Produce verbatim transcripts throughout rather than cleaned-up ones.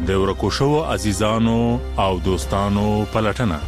د ورکو شو عزیزانو او دوستانو پلټنه.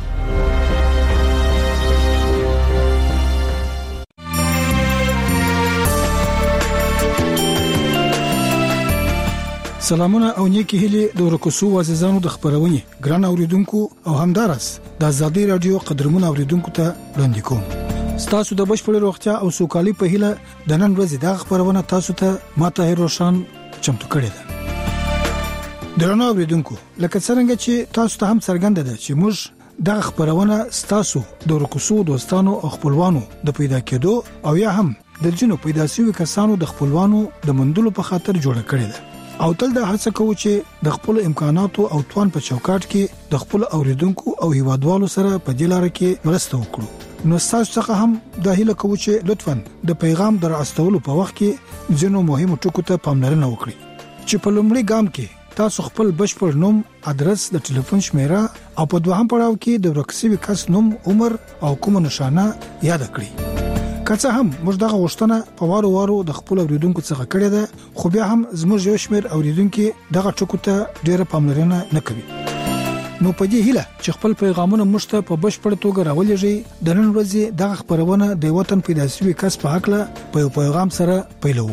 سلامونه او نیکی هیله د ورکوسو عزیزانو د خبرونې ګران اوریدونکو او همدارس د آزادۍ رادیو قدرمن اوریدونکو ته وړاندې کوم. تاسو د بشپړ روغتیا او سوکالي په هیله د نن ورځې د خبرونه تاسو ته ماته روشن چمتو کړی ده. درنو اوریدونکو، لکه څنګه چې تاسو ته هم څرګنده ده چې موږ د خبرونه تاسو د ورکوسو دوستانو او خپلوانو د پیدا کېدو او یا هم د جنو پیدا شوی کسانو د خپلوانو د مندلو په خاطر جوړ کړی ده. او تل دا هڅه کوو چې د خپل امکاناتو او توان په چوکاټ کې د خپل اوریدونکو او هیوادوالو سره په دلاره کې مرسته وکړو. نو تاسو څخه هم د هیله کوو چې لطفاً د پیغام در استولو په وخت کې ځینو مهمو ټکو ته پاملرنه وکړئ چې په لومړي ګام کې تاسو خپل بشپړ نوم، ادرس، د ټلیفون شمیره او په دوهم پړاو کې د ورکسوي کس نوم، عمر او کوم نشانه یاد کړئ. کڅه هم موږ دغه غوښتنه په وارو وارو د خپل اوریدونکو څخه کړې ده، خو بیا هم زموږ یو شمېر اوریدونکو دغه ټکو ته ډېره پاملرنه نه کوي. نو په دې هیله چې خپل پیغامونه موږ ته په بشپړ توګه راولېږي، د نن ورځې دغه خبرونه د وطن پیدا شوی کس په حق له په یو پیغام سره پیلوو.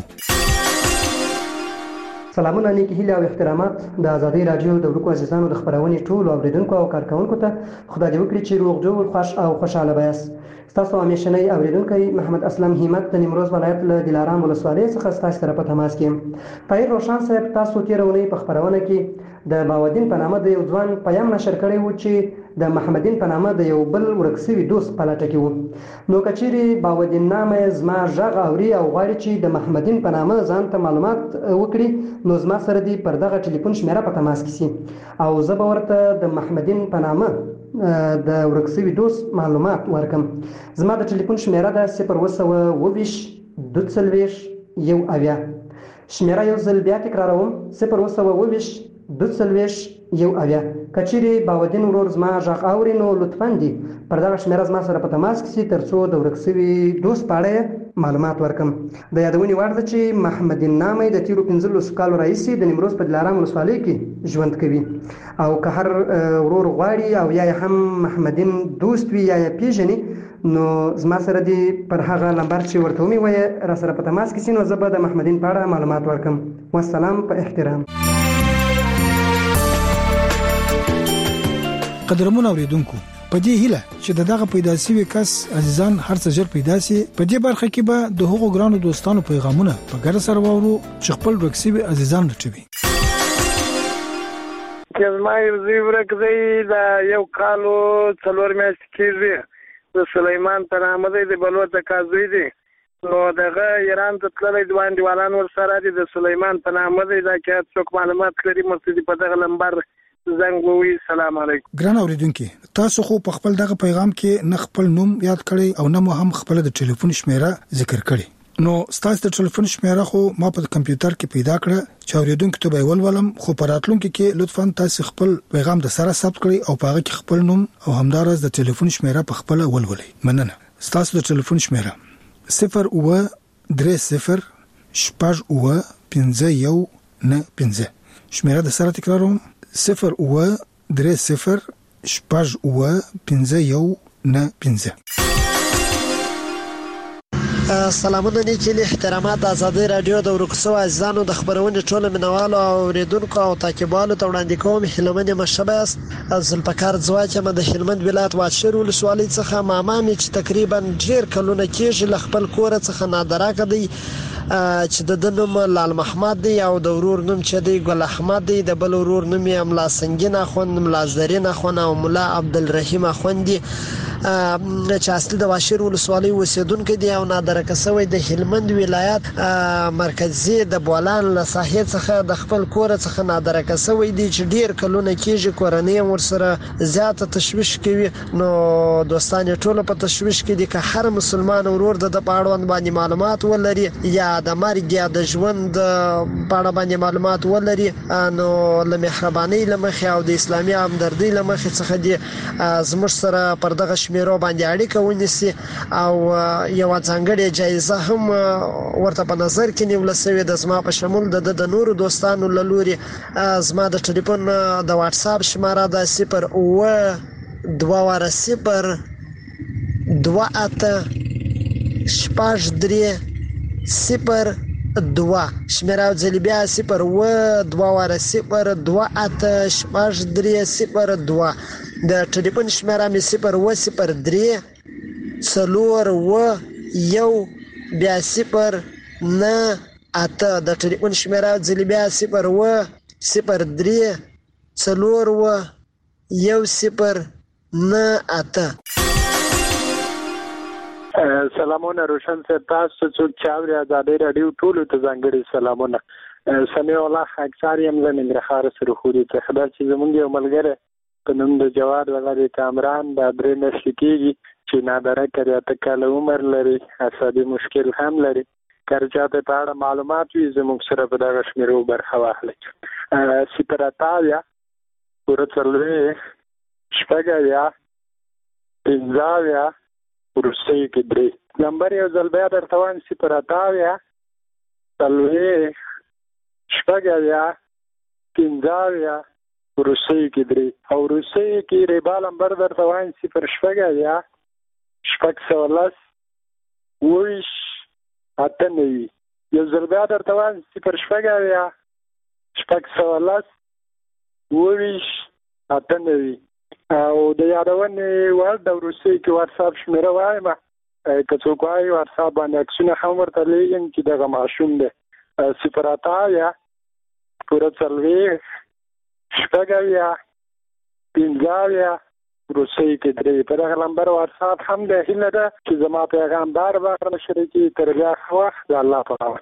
سلامونه، نیکی هیله او احترامات د آزادۍ رادیو د ورکو عزیزانو د خبرونې ټول اوریدونکو او کارکونکو ته خدای دې وکړي چې روغ جوړ، خوش او خوشاله وایاست. تاسو همیشنی اوریدونکي محمد اسلم همت د نیمروز ولایت له دلارام ولسوالۍ څخه تاسو سره په تماس کې. طاهر روشن صاحب تاسو تیرونی په خبرونه کې د باودین په نامه د یو ځوان پیغام نشر کړی و چې د محمدین په نامه د یو بل ورکسوي دوست په لټه کې و. نو کچيري باودین نامه زما ژغ اوري او غواړي چې د محمدین په نامه ځان ته معلومات وکړي، نو زما سره دی پر دغه ټلیفون شمیره په تماس کې سي او زه به ورته د محمدین په نامه د ورکسوي دوست معلومات ورکم. زما د ټلیفون شمیره ده صفر وسوه اوویش دوه څلوېښت یو اویا. شمیره یو ځل بیا تکراروم، صفر وسوه اوویش دوه څلوېښت یو اویا. کچيري باودین ورور زما ژغ اوري نو لطفاً دی پر دغه شمیره زما سره په تماس کې سي ترڅو د ورکسوي دوست په اړه معلومات ورکم. د یادونې وړ ده چې محمدین نامه د تیرو پنځلسو کالو راهیسې د نیمروز په دلارام ولسوالۍ کې ژوند کوي او که هر ورور غواړي او یا هم محمدین دوست وي یا یې پیژني، نو زما سره دی پر هغه نمبر چې ورته ومي وایي را سره په تماس کې سي، نو زه به د محمدین په اړه معلومات ورکم. والسلام په احترام. قدرمن اوریدونکو، په دې هیله چې دغه پیدا شوی کس عزیزان هر څه ژر پیدا شي، په دې برخه کې به د هغو ګرانو دوستانو پیغامونه په ګډه سره واورو چې خپل ورکسوي عزیزان لټوي. زما یو زوی ورک دی، دا یو کالو څلور میاشتې کېږي، د سلیمان په نامه دی، د بلوڅ کازوی دی. نو دغه ایران ته تللی دوه انډیوالان ورسره دي، د سلیمان په نامه دی. دا که څوک معلومات لري مستدي په دغه لمبر زنګ ووي. سلام علیکم. ګران اوریدونکو، تاسو خو په خپل دغه پیغام کې نه خپل نوم یاد کړی او نه مو هم خپل د ټلیفون شمیره ذکر کړی. نو تاسو د ټلیفون شمیره خو ما په کمپیوټر کې پیدا کړه چې اوریدونکو ته به ولولم، خو په راتلونکو کې لطفاً تاسو خپل پیغام د سره ثبت کړئ او په هغه کې خپل نوم او همدارس د ټلیفون شمیره په خپل ولولئ. مننه. تاسو د ټلیفون شمیره صفر اوه درې صفر شپږ اوه پنځه یو نه پنځه. شمیره د سره تکراروم، صفر اوه درې صفر شپږ اوه پنځه یو نه پنځه. سلامونه، نیکی له احترامات آزادۍ رادیو د ورکسو عزیزانو د خبرونې ټول منوالو او اوریدونکو او تعقیبالو ته وړاندې کوم. هلمند مشباس ذوالفقار ځواک ما د هلمند ولایت واشر ولسوالۍ څخه ماما می چې تقریبا ډیر کلونه کېږي ل خپل کور څخه نادرا کدی چې د دنوم لال محمد دی او د ورور نوم چې دی ګل احمد دی، د بل ورور نوم یې املا سنگین اخوند، ملا زرین اخوند او مولا عبدالرحیم اخوند دی چې اصلي د واشر ولسوالۍ اوسیدونکو دی او نادر کسوي د هلمند ولایت مرکزي د بولان له ساحې څخه د خپل کور څخه نادر کسوي دی چې ډیر کلونه کېږي کورنۍ ورسره زیاته تشویش کوي. نو دوستان ټول په تشویش کې دي که هر مسلمان ورور د پاړوند باندې معلومات ولري یا د مرګ یا د ژوند په اړه باندې معلومات ولري، نو له مهرباني لمخې او د اسلامي همدردۍ لمخې څخه دي زموږ سره پر دغه شمیرو باندې اړیکه ونیسي او یو ځانګړې جایزه هم ورته په نظر کې نیول شوې ده. زما په شمول د د نورو دوستانو له لوري زما د ټلیفون د واتس اپ شماره ده صفر اوه دوه واره صفر دوه اته شپږ درې صفر دوه شمیره ځل بیا صفر اوه دوه واره صفر دوه اته شپږ درې صفر دوه. د ټلیفون شمیره مې صفر اوه صفر درې څلور اوه یو بیا صفر نه اته. د ټلیفون شمیره ځل بیا صفر اوه صفر درې څلور اوه یو صفر نه اته. سلامونه روشن صاحب، تاسو څوک چې اوري ازادي رادیو ټولو ته ځانګړي سلامونه. سمیع الله اکثر یم له ننګرهار سره خوري ته خبر چې زمونږ یو ملګری په نوم د جواد وغیرې کامران د درې میاشتې کېږي چې نادره کړی اته کاله عمر لري، عصبي مشکل هم لري. که چاته په اړه معلومات وي زموږ سره په دغه شمیرو برخه واخلئ. صفر اته اویا پوره څلوېښت شپږ اویا پنځه اویا وروستۍ کې درې. نمبر یو ځل بیا درته وایم صفر اته اویا څلوېښت شپږ اویا پنځه اویا وروستۍ کې درې او وروستۍ کې ریبا نمبر درته وایم صفر شپږ اویا شپږ سوه لس اووه ویشت اته نوي. یو ځل بیا درته وایم صفر شپږ اویا شپږ سوه لس اووه ویشت اته نوي. او د یادونې وړ د وروستۍ کې واتساپ شمیره وایم، که څوک وایي واتساپ باندې عکسونه هم ورته لیږم چې دغه ماشوم دی. صفر اته اویا پوره څلوېښت شپږ اویا پنځه اویا وروستۍ کې درې. په دغه نمبر واتساپ هم دی. هیله ده چې زما پیغام بار بار شریکي. تر بیا ښه وخت. د الله په امان.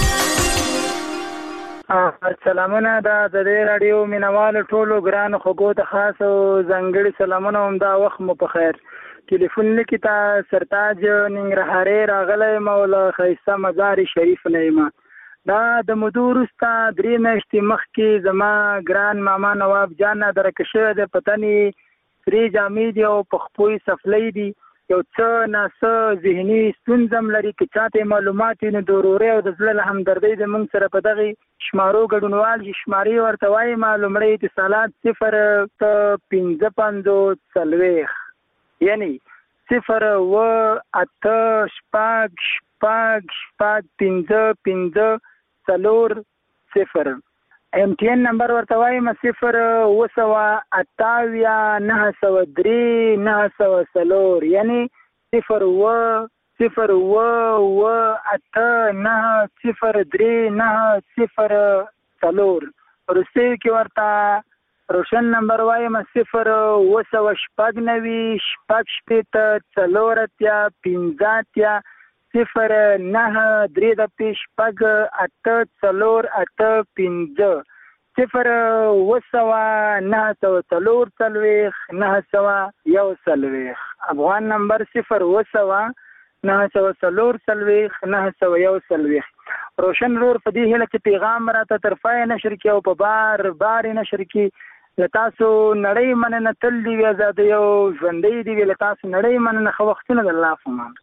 سلامونه د ازادي رادیو مینوالو ټولو ګرانو خوږو ته خاص او ځانګړي سلامونه. همدا وخت مو په خیر. ټلیفون لیکي ته سرتاج ننګرهاري راغلی یم او له ښایسته مزار شریف نه یم. دا د مودو وروسته درې میاشتې مخکې زما ګران ماما نواب جان درکه شوی دی. په تن یې سرې جامې دي او په خپو یې سفلۍ دي. یو څه ناڅه ذهني ستونزه هم لري. که چاته معلومات وي نو د ورورۍ او د زړه له همدردۍ د موږ سره په دغې شمارو ګډونوال شي. شمارې ورته وایي لومړی اتصالات صفر پنځه پنځوس څلوېښت یعنې صفر اوه اته شپږ شپږ شپږ پنځه پنځه څلور صفر. ایم ټي این نمبر ورته وایم صفر اوه سوه اته اویا نهه سوه درې نهه سوه څلور یعنې صفر اوه صفر اوه اوه اته نهه صفر درې نهه صفر څلور. وروستیو کې ورته روشن نمبر وایم صفر اوه سوه شپږ نوي شپږ شپېته څلور اتیا پنځه اتیا صفر نهه درې دپې شپږ اته څلور اته پنځه صفر اوه سوه نهه سوه څلور څلوېښت نهه سوه یو څلوېښت. افغان نمبر صفر اوه سوه نهه سوه څلور څلوېښت نهه سوه یو څلوېښت. روشن رور په دې هیله چې پیغام راته طرفه یې نشر کړي او په بار بار یې نشر کړي. له تاسو نړۍ مننه. تل دې وي ازادۍ او ژوندۍ دې وي. له تاسو نړۍ مننه. ښه وختونه د الله په امان.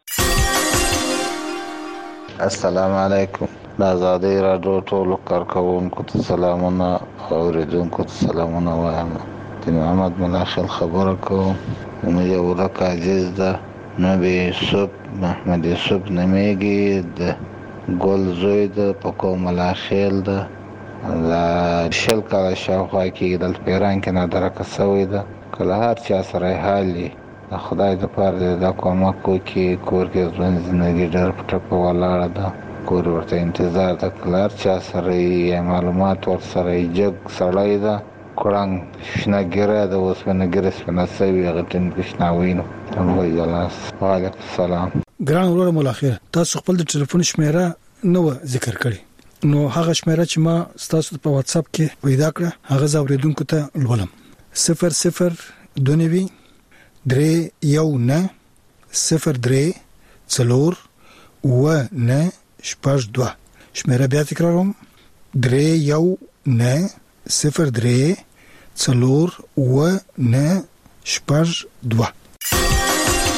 السلام علیکم. د ازادۍ راډیو ټولو کارکوونکو ته سلامونه او اورېدونکو ته سلامونه وایم. د محمد ملاخل خبره کوم. زموږ یو ورک عزیز ده نبی یوسف محمد یوسف نومیږي. د ګل زوی ده په کوم ملاخیل ده. د شل کاله شاوخوا کېږي دلته په ایران کې نادرکه سوی ده. که له هر چا سره یې حال وي د خدای دپاره دې دا کومک وکړي. کور کې ژوند زندګي ډېر په ټپه ولاړه ده. کور ورته انتظار ده. که له هر چا سره یې معلومات ورسره یې جګ سړی ده. کړنګ شنه ګیره ده. اوسپنه ګیره سپنه سوي هغه ټینګ شناوي نو. وعلیکم السلام. ګران وروره ملاخیر، تاسو خپل د ټلیفون شمیره نو ذکر کړی. نو هغه شمیره چې ما تاسو په واتس اپ کې پیدا کړه هغه زاوریدونکو ته لولم. صفر صفر دوه نوي درې یو نه صفر درې څلور اوه نه شپږ دوه. شمیره بیا تکراروم. درې یو نه صفر درې څلور اوه نه شپږ دوه.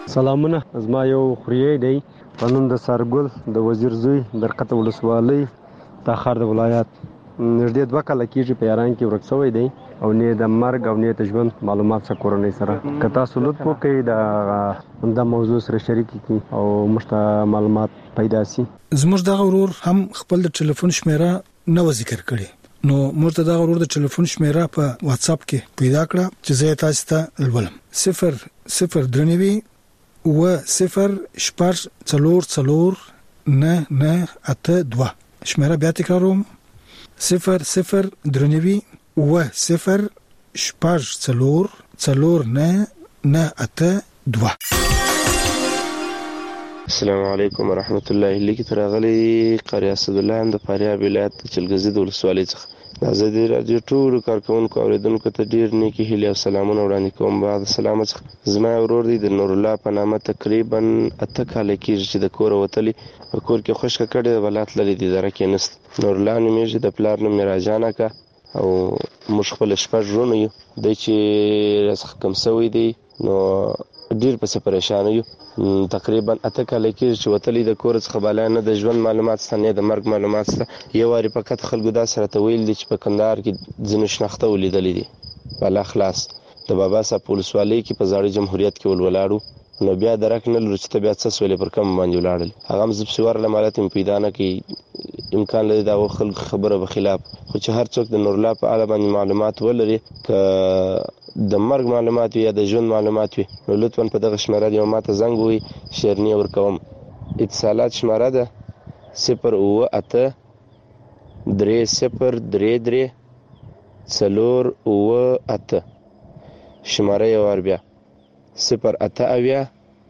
سلامونه، زما یو خوریی دی په نوم د سرګل د وزیر زوی درقته ولسوالۍ تاخار د ولایت. نږدې دوه کاله کېږي په یاران کې ورک شوی دی او نه د مرګ او نه د ژوند معلومات څخه کورنۍ سره که تاسو لطف وکړئ د دا موضوع سره شریک کړئ او موږ ته معلومات پیدا شي. زموږ دغه ورور هم خپل د ټلیفون شمیره نه ذکر کړي نو موږ ته دغه ورور د ټلیفون شمیره په واتس اپ کې پیدا کړه چې زه تاسو ته ولولم. صفر صفر درنوي و صفر شپږ څلور څلور نه نه اته دوه. شمیره بیا تکراروم: صفر صفر درنوي و صفر شپږ څلور څلور نه نه اته دوه. السلام علیکم ورحمت الله. لیکي ترغلي قاری اسد الله هم د فاریاب ولایت چلګزي د ولسوالۍ څخه د ازادي رادیو ټول کارکونکو اوریدونکو ته ډیر نیکی هیله او سلامونه وړاندې کوم. بعد سلام څخه زما ورور دی د نور الله په نامه تقریبا اته کال کېږي چې د کور وتلی په کور کې خوشک کړي ولات لري د درکې نست. نور الله نومېږي د پلار نوم راجانه کا او مش خپل شپږ ورونه یو د چې رسخ کم سوی دی نو ډیر په پریشان یو. تقریبا اته کال کې چې وتلی د کور څخه بالا نه د ژوند معلومات ستنه د مرګ معلومات ست یو واری فقط خلکو دا سره ته ویل دي چې په کندهار کې ځنه شناخته ولیدلې دي بالا خلاص د بابا صاحب پولیسوالۍ کې په زاړه جمهوریت کې ولولاړو نو بیا درک نه لري چې بیا څه سولې پر کم باندې ولاړل هغه مزب سوار لمالت پیدا نه کې امکان لري دا خلک خبره به خلاف خو چې هر څوک د نور الله په اړه باندې معلومات ولري ک د مرګ معلومات یا د ژوند معلومات وي نو لطفا په دغه شماره دی ماته زنګ وي شیرنی ورکوم. اتصالات شماره ده صفر اوه اته درې صفر درې درې څلور اوه اته. شماره یو وار بیا صفر اته اویا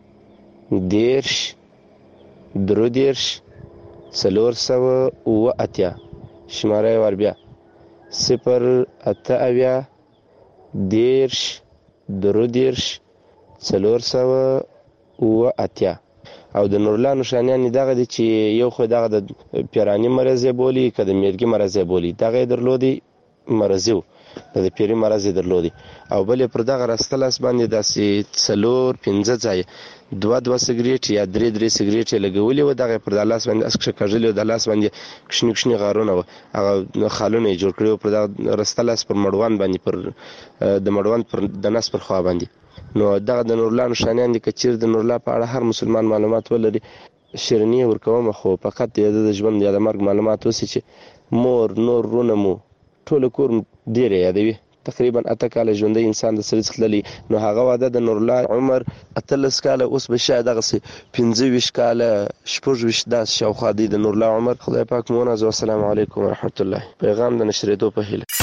دیرش درو دیرش څلور سوه اوه اتیا. شماره یو وار بیا صفر اته اویا دیرش درو دیرش څلور سوه اوه اتیا. او د نورلا نشانیان دغه دي چې یو خو دغه د پیرانی مرض بولی که د میرګي مرض بولی دغه درلودي مرضیو د پیری مرض درلودي او بل پر دغه راستلاس باندې داسې څلور پنځه ځای دوه دوه سیګریټ یا درې درې سیګریټ لګولې و دغه پر د لاس باندې اسکه کاژلې د لاس باندې کښنی کښنی غارونه و هغه خالونه جوړ کړو پر دغه راستلاس پر مړوان باندې پر د مړوان پر د نس پر خوا باندې نو دغه د نورلا نشانیان دي کچیر د نورلا په اړه هر مسلمان معلومات ولري شیرنی ورکوم خو فقط د ژوند یا د مرګ معلومات وسی چې مور نور رونه مو ټول کور ډیر یادوي تقریبا اته کال ژوندۍ انسان د سړي څخه للی نو هغه واده د نورلا عمر اتلس کال اوس به شاید دغه سي پنځه ویشت کال شپږ ویشت داس شاوخوا دی د نورلا عمر. خدای پاک مو نازو. السلام علیکم ورحمت الله. پیغام د نشریدو په هیله.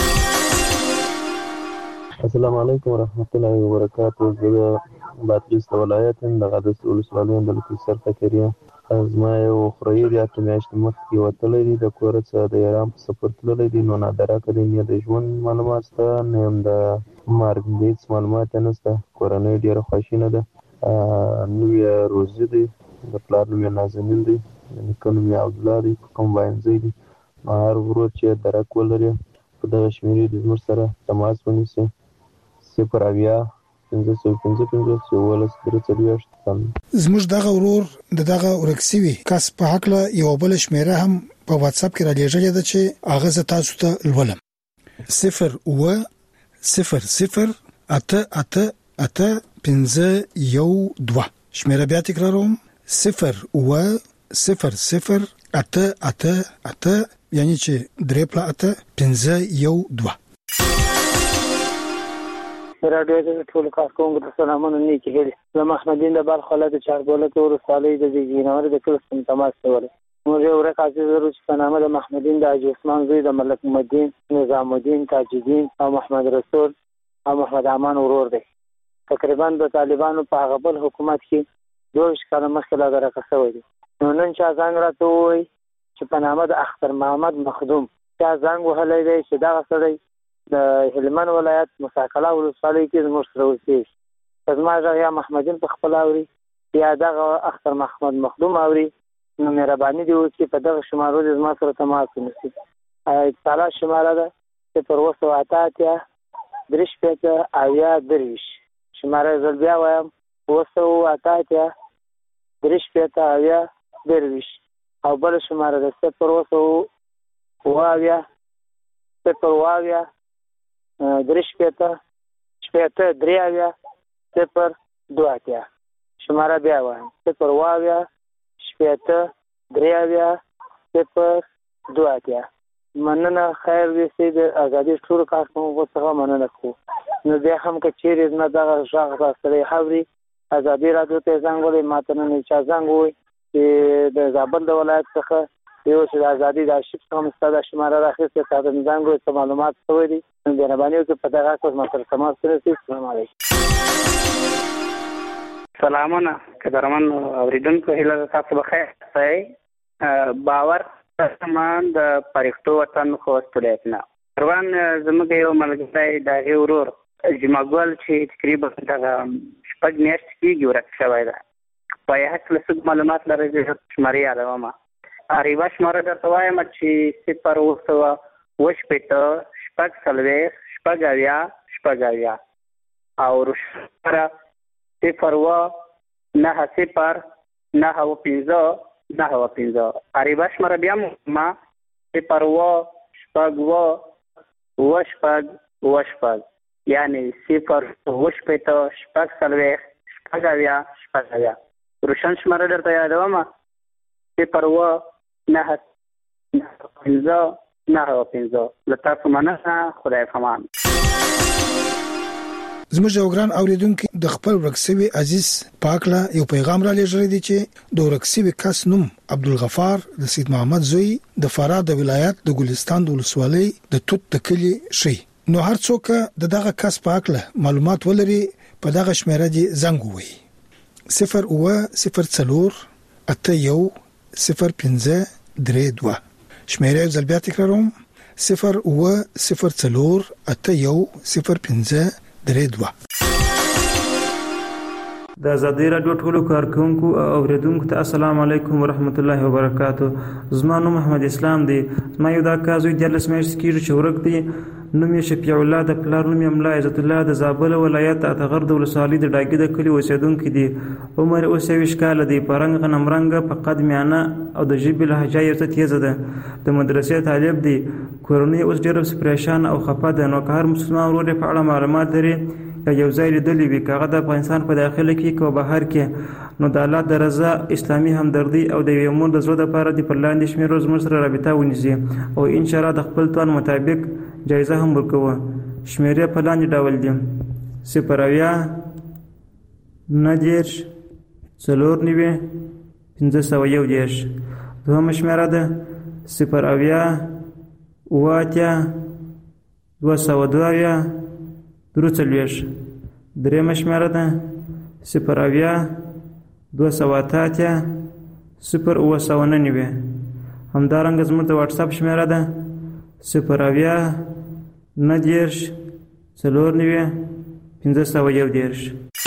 السلام علیکم ورحمت الله وبرکاته. زه بادغیس ولایت د غادس ولسوالۍ د لکسر تکریه زما یو خوریی دی اته میاشتې مخکې وتلی دی د کور څخه د ایران په سفر تللی دی نو نادره کړی نه د ژوند معلومات شته نه هم د مرګ هېڅ معلومات یې نشته. کورنۍ ډېره خواشینه ده. نوم یې روزي دی د پلار نوم یې نازنین دی د نیکه نوم یې عبدالله دی په کمباینځی دی. نو هر ورور چې درک ولري په دغه شمېرې دې زموږ سره تماس ونیسي صفر اویا پنځه سوه پنځه پنځوس یوولس درې څلوېښت. زموږ دغه ورور د دغه ورکسوي کس په حق له یو بل شمیره هم په واتس اپ کې را لېږلې ده چې هغه زه تاسو ته لولم: صفر اوه صفر صفر اته اته اته پنځه یو دوه. شمیره بیا تکراروم: صفر اوه صفر صفر اته اته اته یعنی چې درې پلا اته پنځه یو دوه. راډیو د ټول کارکونکو ته سلامونه نیکی هیلې. زه محمدین د بلخ ولایت د چارګولک ولسوالۍ د زیږینور د کلستون تماس کولی. موږ یو ورک عزیز ورور چې په نامه د محمدین د حاجي عثمان زوی د ملک الدین نظام الدین تاج الدین او محمد رسول او محمد امان ورور دی. تقریبا د طالبانو په هغه بل حکومت کې دوه ویشت کاله مخکې لا درکه شوی دی. نو نن چا زنګ راته ووایي چې په نامه د اختر محمد مخدوم چا زنګ وهلی دی چې دغه سړی د هلمند ولایت مساکله ولسوالۍ کې زموږ سره اوسېږي. که زما غږ یا محمدین په خپله اوري یا دغه اختر محمد مخدوم اوري نو مهرباني دې وکړي په دغه شمارو دې زما سره تماس ونیسي. اتصالات شماره ده صفر اوه سوه اته اتیا درې شپېته اویا درویشت. شماره یې زه بیا وایم اوه سوه اته اتیا درې شپېته اویا درویشت او بل شماره د صفر اوه سوه اوه اویا صفر اوه اویا درې شپېته شپېته درې اویا صفر دوه اتیا شماره بیا وایم صفر اوه اویا شپېته درې اویا صفر دوه اتیا. مننه خیر وي چې د ازادي ټولو کارکوونکو څخه مننه کوو. نو بیا هم که چیرې زما دغه غږ راستلی اوري ازادي راډیو ته زنګ وهلی ما ته نن چا زنګ ووایي چې د زابل د ولایت څخه یو چې د ازادي د آرشیف څخه مو ستا دا شماره راخیستې تا ته مې زنګ ووایي څه معلومات شوی دي نو مهرباني وکړئ په دغه اساس ما سره تماس ونیسئ. السلام علیکم. سلامونه قدرمن اورېدونکو، هیله ده تاسو بخیر اوسئ. باور سامان د پرښتو وطن خوست ولایت نه روان زموږ یو ملګری د هغې ورور جمعه ګل چې تقریبا دغه شپږ میاشتې کېږي ورک شوی ده. په یې هکله څه معلومات لرئ؟ زه شمارې یادومه. یوه شماره درته وایم چې صفر اوه سوه اوه شپېته شپږ څلوېښت شپږ اویا شپږ اویا او شماره صفر اوه نهه صفر نهه اوه پنځه نهه اوه پنځه. عربه شماره بیا ما صفر اوه شپږ اوه اوه شپږ اوه شپږ یعنې صفر اوه شپېته شپږ څلوېښت شپږ اویا شپږ اویا. روشن شماره درته یادومه صفر اوه نهه پنځه نهه اوه پنځه. له تاسو مننه، خدای پامان. زموږ یو ګران اوریدونکي د خپل ورک شوي عزیز پاکله یو پیغام را لېږلی دی چې د ورک شوي کس نوم عبدالغفار د سید محمد زوی د فراه د ولایت د ګلستان د ولسوالۍ د توت د کلي شي. نو هر څوک د دغه کس پاکله معلومات ولري په دغه شمیره دي زنګ ووهي صفر اوه صفر څلور اته یو صفر پنځه درې دوه. شمیره یو ځل بیا تکراروم صفر اوه صفر څلور اته یو صفر پنځه درې دوه. د ازادي راډیو ټولو کارکونکو او اوریدونکو ته السلام علیکم ورحمت الله وبرکاتو. زما نوم محمد اسلام دی. زما یو دا کار زوی دیارلس میاشتې کېږي چې ورک دی. نوم یې شفیع الله د پلار نوم یې ملا عزت الله د زابل ولایت اتغر د ولسوالۍ د ډاګي د کلي اوسېدونکی دی. عمر اوس یویشت کاله دی. په رنګ غنمرنګه په قد میانه او د ژبې لهجه یې څه تیزه ده. د مدرسې طالب دی. کورنۍ اوس ډېره پریشان او خفه ده. نو که هر مسلمان ورور یې په اړه معلومات لري یا یو ځای لیدلی وي که هغه د افغانستان په داخله کې که بهر کې نو د الله د رضا اسلامي همدردي او د یوې مور د زړه دپاره دې پر لاندې شمېرو زموږ سره رابطه ونیسي او انشاءالله د خپل توان مطابق جایزه هم ورکوه. شمېرې په لاندې ډول دي: صفر اویا نهه دېرش څلور نوي پنځه سوه یو دېرش. دوهمه شمېره ده صفر اویا اوه اتیا دوه سوه دوه اویا درې څلوېښت. درېیمه شمېره ده صفر اویا دوه سوه اته اتیا صفر اوه سوه نهه نوي. همدارنګه زموږ د واټساپ شمېره ده صفر اویا نهه دېرش څلور نوي پنځه سوه یو دېرش.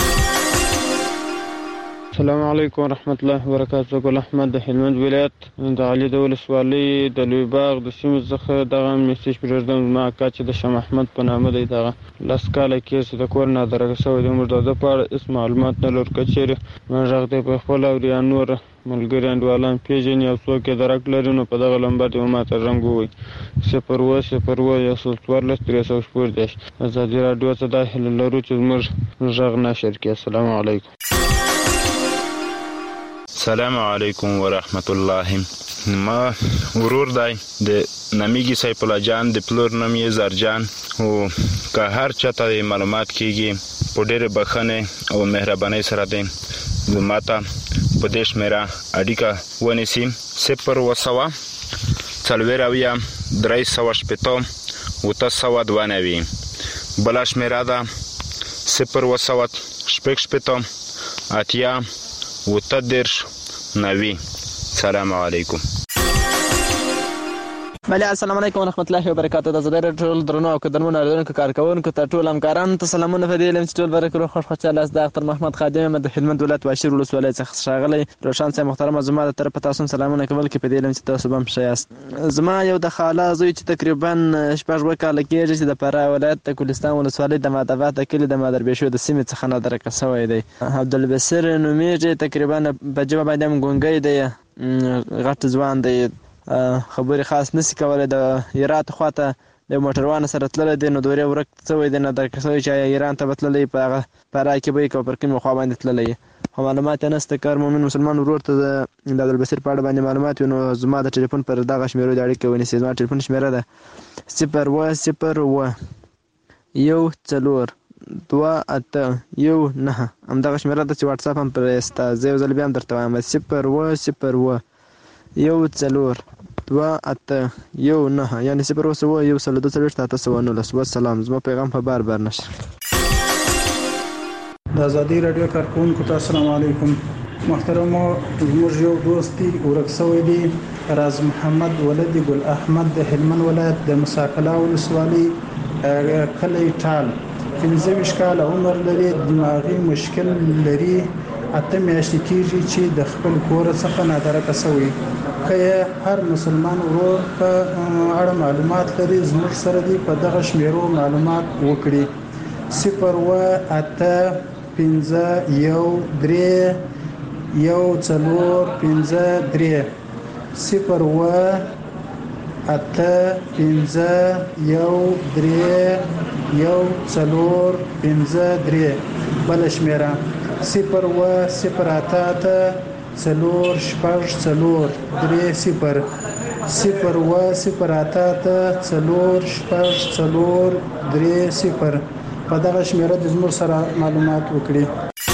السلام علیکم ورحمت الله وبرکاتو. ګل احمد د هلمند ولایت د علي د ولسوالۍ د لوی باغ د سیمې څخه دغه میسج پرېږدم. زما اکا چې د شاه محمد په نامه دی دغه لس کاله کېږي چې د کور نه درګه شوی دی. موږ د ده په اړه هېڅ معلومات نه لرو. که چېرې ما غږ دی په خپله اوري یا نور ملګري انډیوالان پېژني او څوک یې درک لري نو په دغه لمبر دې ما ته زنګ ووایي صفر اوه صفر اوه یو سل څوارلس درې سوه شپږ دېرش. ازادي راډیو ته دا هیله لرو چې زموږ غږ نشر کړي. السلام علیکم. السلام علیکم ورحمت الله. ما ورور دی د نامیږي سیف الله جان د پلور نوم یې زرجان او که هر چاته معلومات کیږي په ډېرې بښنې او مهربانۍ سره دی ما ته په دې شمېره اړیکه ونیسي صفر اوه سوه څلوېښت اویا درې سوه شپېته اوته سوه دوه نوي. بله شمېره ده صفر اوه سوه شپږ شپېته اتیا اوته دېرش نوي. سلام علیکم. بله السلام علیکم ورحمت الله وبرکاته. د زړه ټول درنو او قدرمنو اړیدونکو کارکونکو ته ټول همکارانو ته سلامونه. په دې علم چې ټول برکرو خوش خوشاله است. د اختر محمد خادم د هلمند ولایت واشیر ولسوالۍ څخه ښاغلی روشن صاحب محترم، زما د طرفه تاسو سلامونه کول کې په دې علم چې تاسو به هم ښه یاست. زما یو د خاله زوی چې تقریبا شپږ اووه کاله کېږي چې د فراه ولایت د ګلستان ولسوالۍ د ماداباد د کلي د مادربېشو د سیمې څخه نادرکه شوی دی. عبدالبصیر نومیږي، تقریبا په ژبه باندې هم ګونګی دی، غټ ځوان دی، خبرې خاص نسی کولی. د هرات خواته د موټروان سره تللی دی، نو دورې ورک شوی دی، نادرکه شوی چې ایران ته به تللی، په هغه فراه کې به یې که پر کومې خوا باندې تللی، خو معلومات یې نشته. که هر مؤمن مسلمان ورور ته د عبدالبصیر په اړه باندې معلومات وي، نو زما د ټلیفون پر دغه شمېرو د اړیکې ونیسي. زما ټلیفون شمېره ده صفر اووه صفر اووه یو څلور دوه اته یو نهه. همدغه شمېره ده چې واټساپ هم پرې شته. زه یو ځل بیا هم درته وایم صفر اووه صفر اووه یو څلور دوه اته یو نهه، یعنې صفر اووه سوه یو سل دوه څلوېښت اته سوه نولس. وسلام. زما پیغام په بار بار نشي. د ازادي راډیو کارکونکو ته السلام علیکم. محترمو، زموږ یو دوست دی ورک شوی دی، راز محمد ولد ګل احمد د هلمند ولایت د مساکلا ولسوالۍ کلی ټال، پنځه ویشت کاله عمر لري، دماغي مشکل لري، اته میاشتې کېږي چې د خپل کور څخه نادرکه شوی. که هر مسلمان ورور په اړه معلومات لري، زموږ سره دی په دغه شمیرو معلومات وکړي. صفر اووه اته پنځه یو درې یو څلور پنځه درې، صفر اووه اته پنځه یو درې یو څلور پنځه درې. بله شمیره صفر اووه صفر اته اته څلور شپږ څلور درې صفر، صفر اووه صفر اته اته څلور شپږ څلور درې صفر. په دغه شمیره د زموږ سره معلومات وکړي.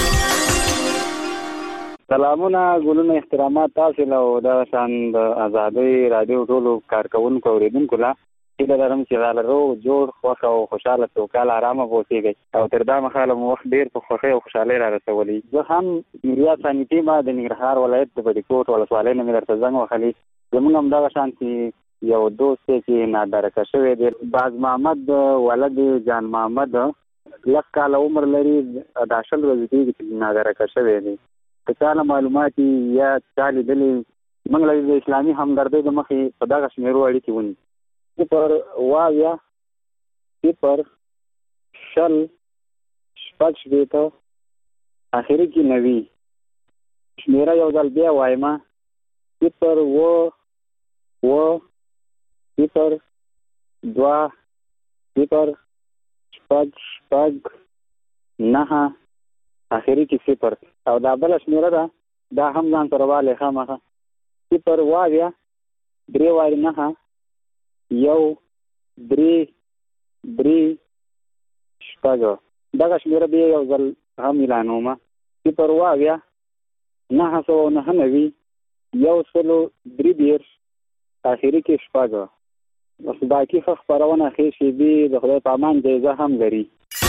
سلامونه، ګلونه، احترامات تاسو له او د شان د ازادۍ رادیو ټولو کارکونکو اوریدونکو له هیله لرم چې غاله رو جوړ خوښ او خوشاله سوکاله ارامه اوسېږئ او تر دا مهاله مو وخت ډېر په خوښۍ او خوشحالۍ را رسولی. زه هم میریا ثاني ما د ننګرهار ولایت د بډیکوټ ولسوالۍ نه مې درته زنګ وهلی. زموږ همدغه شانتې یو دوست دی چې نادرکه شوی دی، باز محمد ولد جان محمد، لس کاله عمر لري، دا شل ورځې کېږي چې نادرکه شوی دی. که چا له معلومات یا چا لیدلي، موږ له د اسلامي همدردۍ د مخې په دغه شمېرو اړیکې ونیسو. صفر اووه اویا صفر شل شپږ شپېته اخري کې نوي. شمېره یو ځل بیا وایمه صفر اووه اووه صفر دوه صفر شپږ شپږ نهه اخري کې صفر. او دا بله شمېره ده، دا هم ځان سره والی خامخه صفر اووه اویا درې وارې نهه یو درې درې شپږ. دغه شمېره بیا یو ځل هم اعلانومه صفر اووه اویا نهه سوه نهه نوي یو سلو درې دېرش اخري کې شپږ. بس باقي ښه خپرونه ښې شېبې د خدای په امان جایزه هم لري.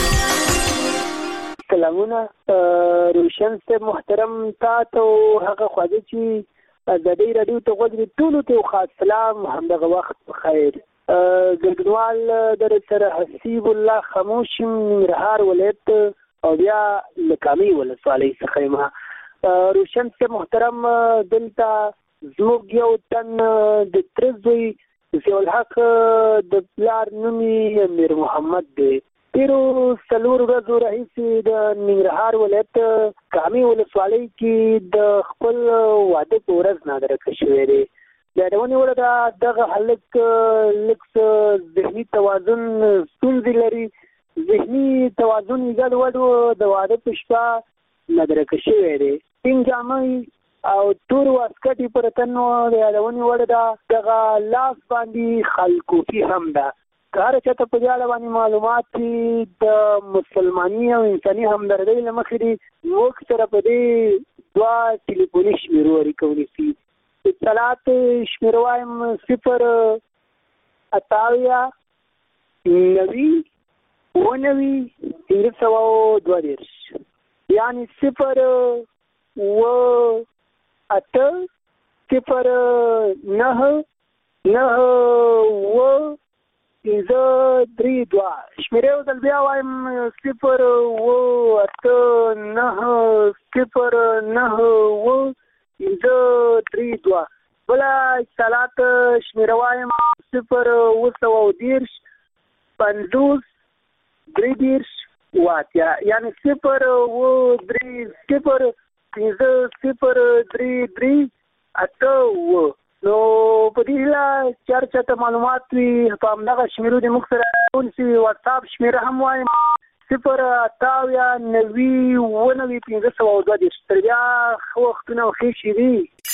سلامونه روشن صاحب محترم، تا ته هغه خواږه چې ازادۍ راډیو ته غوږ دي ټولو ته یو خاص سلام، همدغه وخت بخیر. ګډونوال در سره حسیب الله خاموش ننګرهار ولایت او بیا له کامې ولسوالۍ څخه یم. روشن صاحب محترم، دلته زموږ یو تن د تره زوی ضیاءالحق د پلار نوم یې امیر محمد دی. تیرو څلور ورځو راهیسې د ننګرهار ولایت کامې ولسوالۍ کې د خپل واده په ورځ نادرکه شوی دی. د یادونې وړ ده دغه هلک لږ څه ذهني توازن ستونزې لري، ذهني توازن یې ګډوډ، د واده په شپه نادرکه شوی دی. سپین جامه او تور واسکټ یې پر تن و. د یادونې وړ ده دغه لاس باندې خلکوفي هم ده. که هر چاته په دې اړه باندې معلومات دي د مسلماني او انساني همدردۍ له مخې دي، موږ سره په دې دوه ټلیفوني شمېرو اړیکه ونیسي. اطلاعات شمېره وایم صفر اته اویا نوي اووه نوي پنځه سوه دوه دېرش، یعنې صفر اووه اته صفر نهه نه و پنځه درې دوه. شمیرې یو ځل بیا وایم صفر اوه اته نهه صفر نهه اوه پنځه درې دوه. بله اتصالات شمیره وایم صفر اوه سوه او دېرش پنځوس درې دېرش اوه اتیا، یعنې صفر اوه درې صفر پنځه صفر درې درې اته اوه. نو په دې هیله چې هر چاته معلومات وي په همدغه شمیرو دې موږ سره ونیسي. واتساپ شمیره هم وایم صفر اته اویا نوي اوه نوي پنځه سوه او دوه دېرش. تر بیا ښه وختونه او ښې شېبې.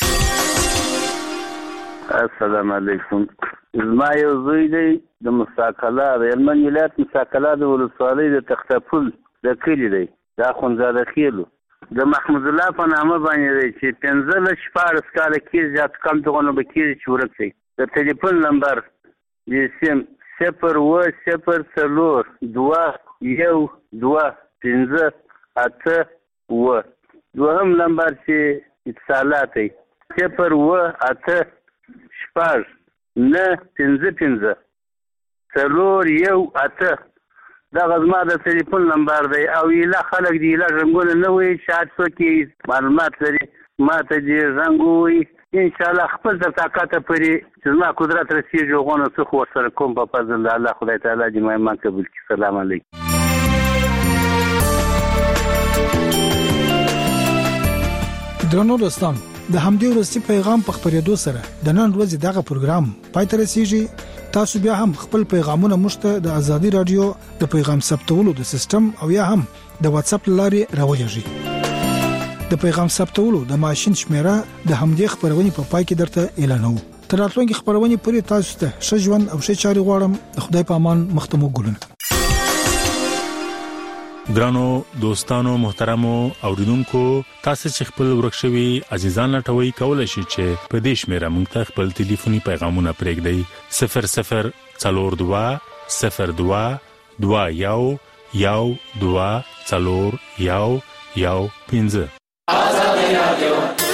السلام علیکم. زما یو زوی دی د مستقله د هلمند ولایت مستقله د ولسوالۍ د تختپل د کلي دی، د اخندزاده خیلو د محمود الله په نامه باندې دی چې پنځلس شپاړس کاله کېږي، زیات کم دغونه به کېږي چې ورک دی. د تلیفون نمبر د سیم صفر اوه صفر څلور دوه یو دوه پنځه اته اوه. دوهم نمبر چې اتصالات دی صفر اوه اته شپږ نه پنځه پنځه څلور یو اته. دغه زما د تلیفون نمبر دی. او ایله خلک دی ایله رنګونه نه وایي، شاید څوک معلومات لري ما ته دې رنګ ووایي. انشاءالله خپل تر طاقته پورې چې زما قدرت رسېږي هغونه څه خو ورسره کوم په فضل د الله. خدای تعالی دې مهمان قبول کړي. سلام علیکم. درنو دوستان، د همدې ورځې پیغام په خبرېدو سره د نن ورځې دغه پروګرام پای ته رسیږي. تاسو بیا هم خپل پیغامونه مشته د ازادي رادیو د پیغام ثبتولو د سیستم او یا هم د واتس اپ لارې راولېږئ. د پیغام ثبتولو د ماشين شمیره د همدې خبرونې په پای کې درته اعلانوم. تر راتلونکي خبرونې پورې تاسو ته ښه ژوند او ښه چاري غواړم. خدای په امان. مختمو ګلونه. ګرانو دوستانو محترمو اوریدونکو، تاسو چې خپل ورکشوي عزیزان لټوي کولای شئ چې په دې شمیره موږ ته خپل ټلیفوني پیغامونه پرېږدئ. صفر صفر څلور دوه صفر دوه دوه یو یو دوه څلور یو یو پنځه. آزادي رادیو.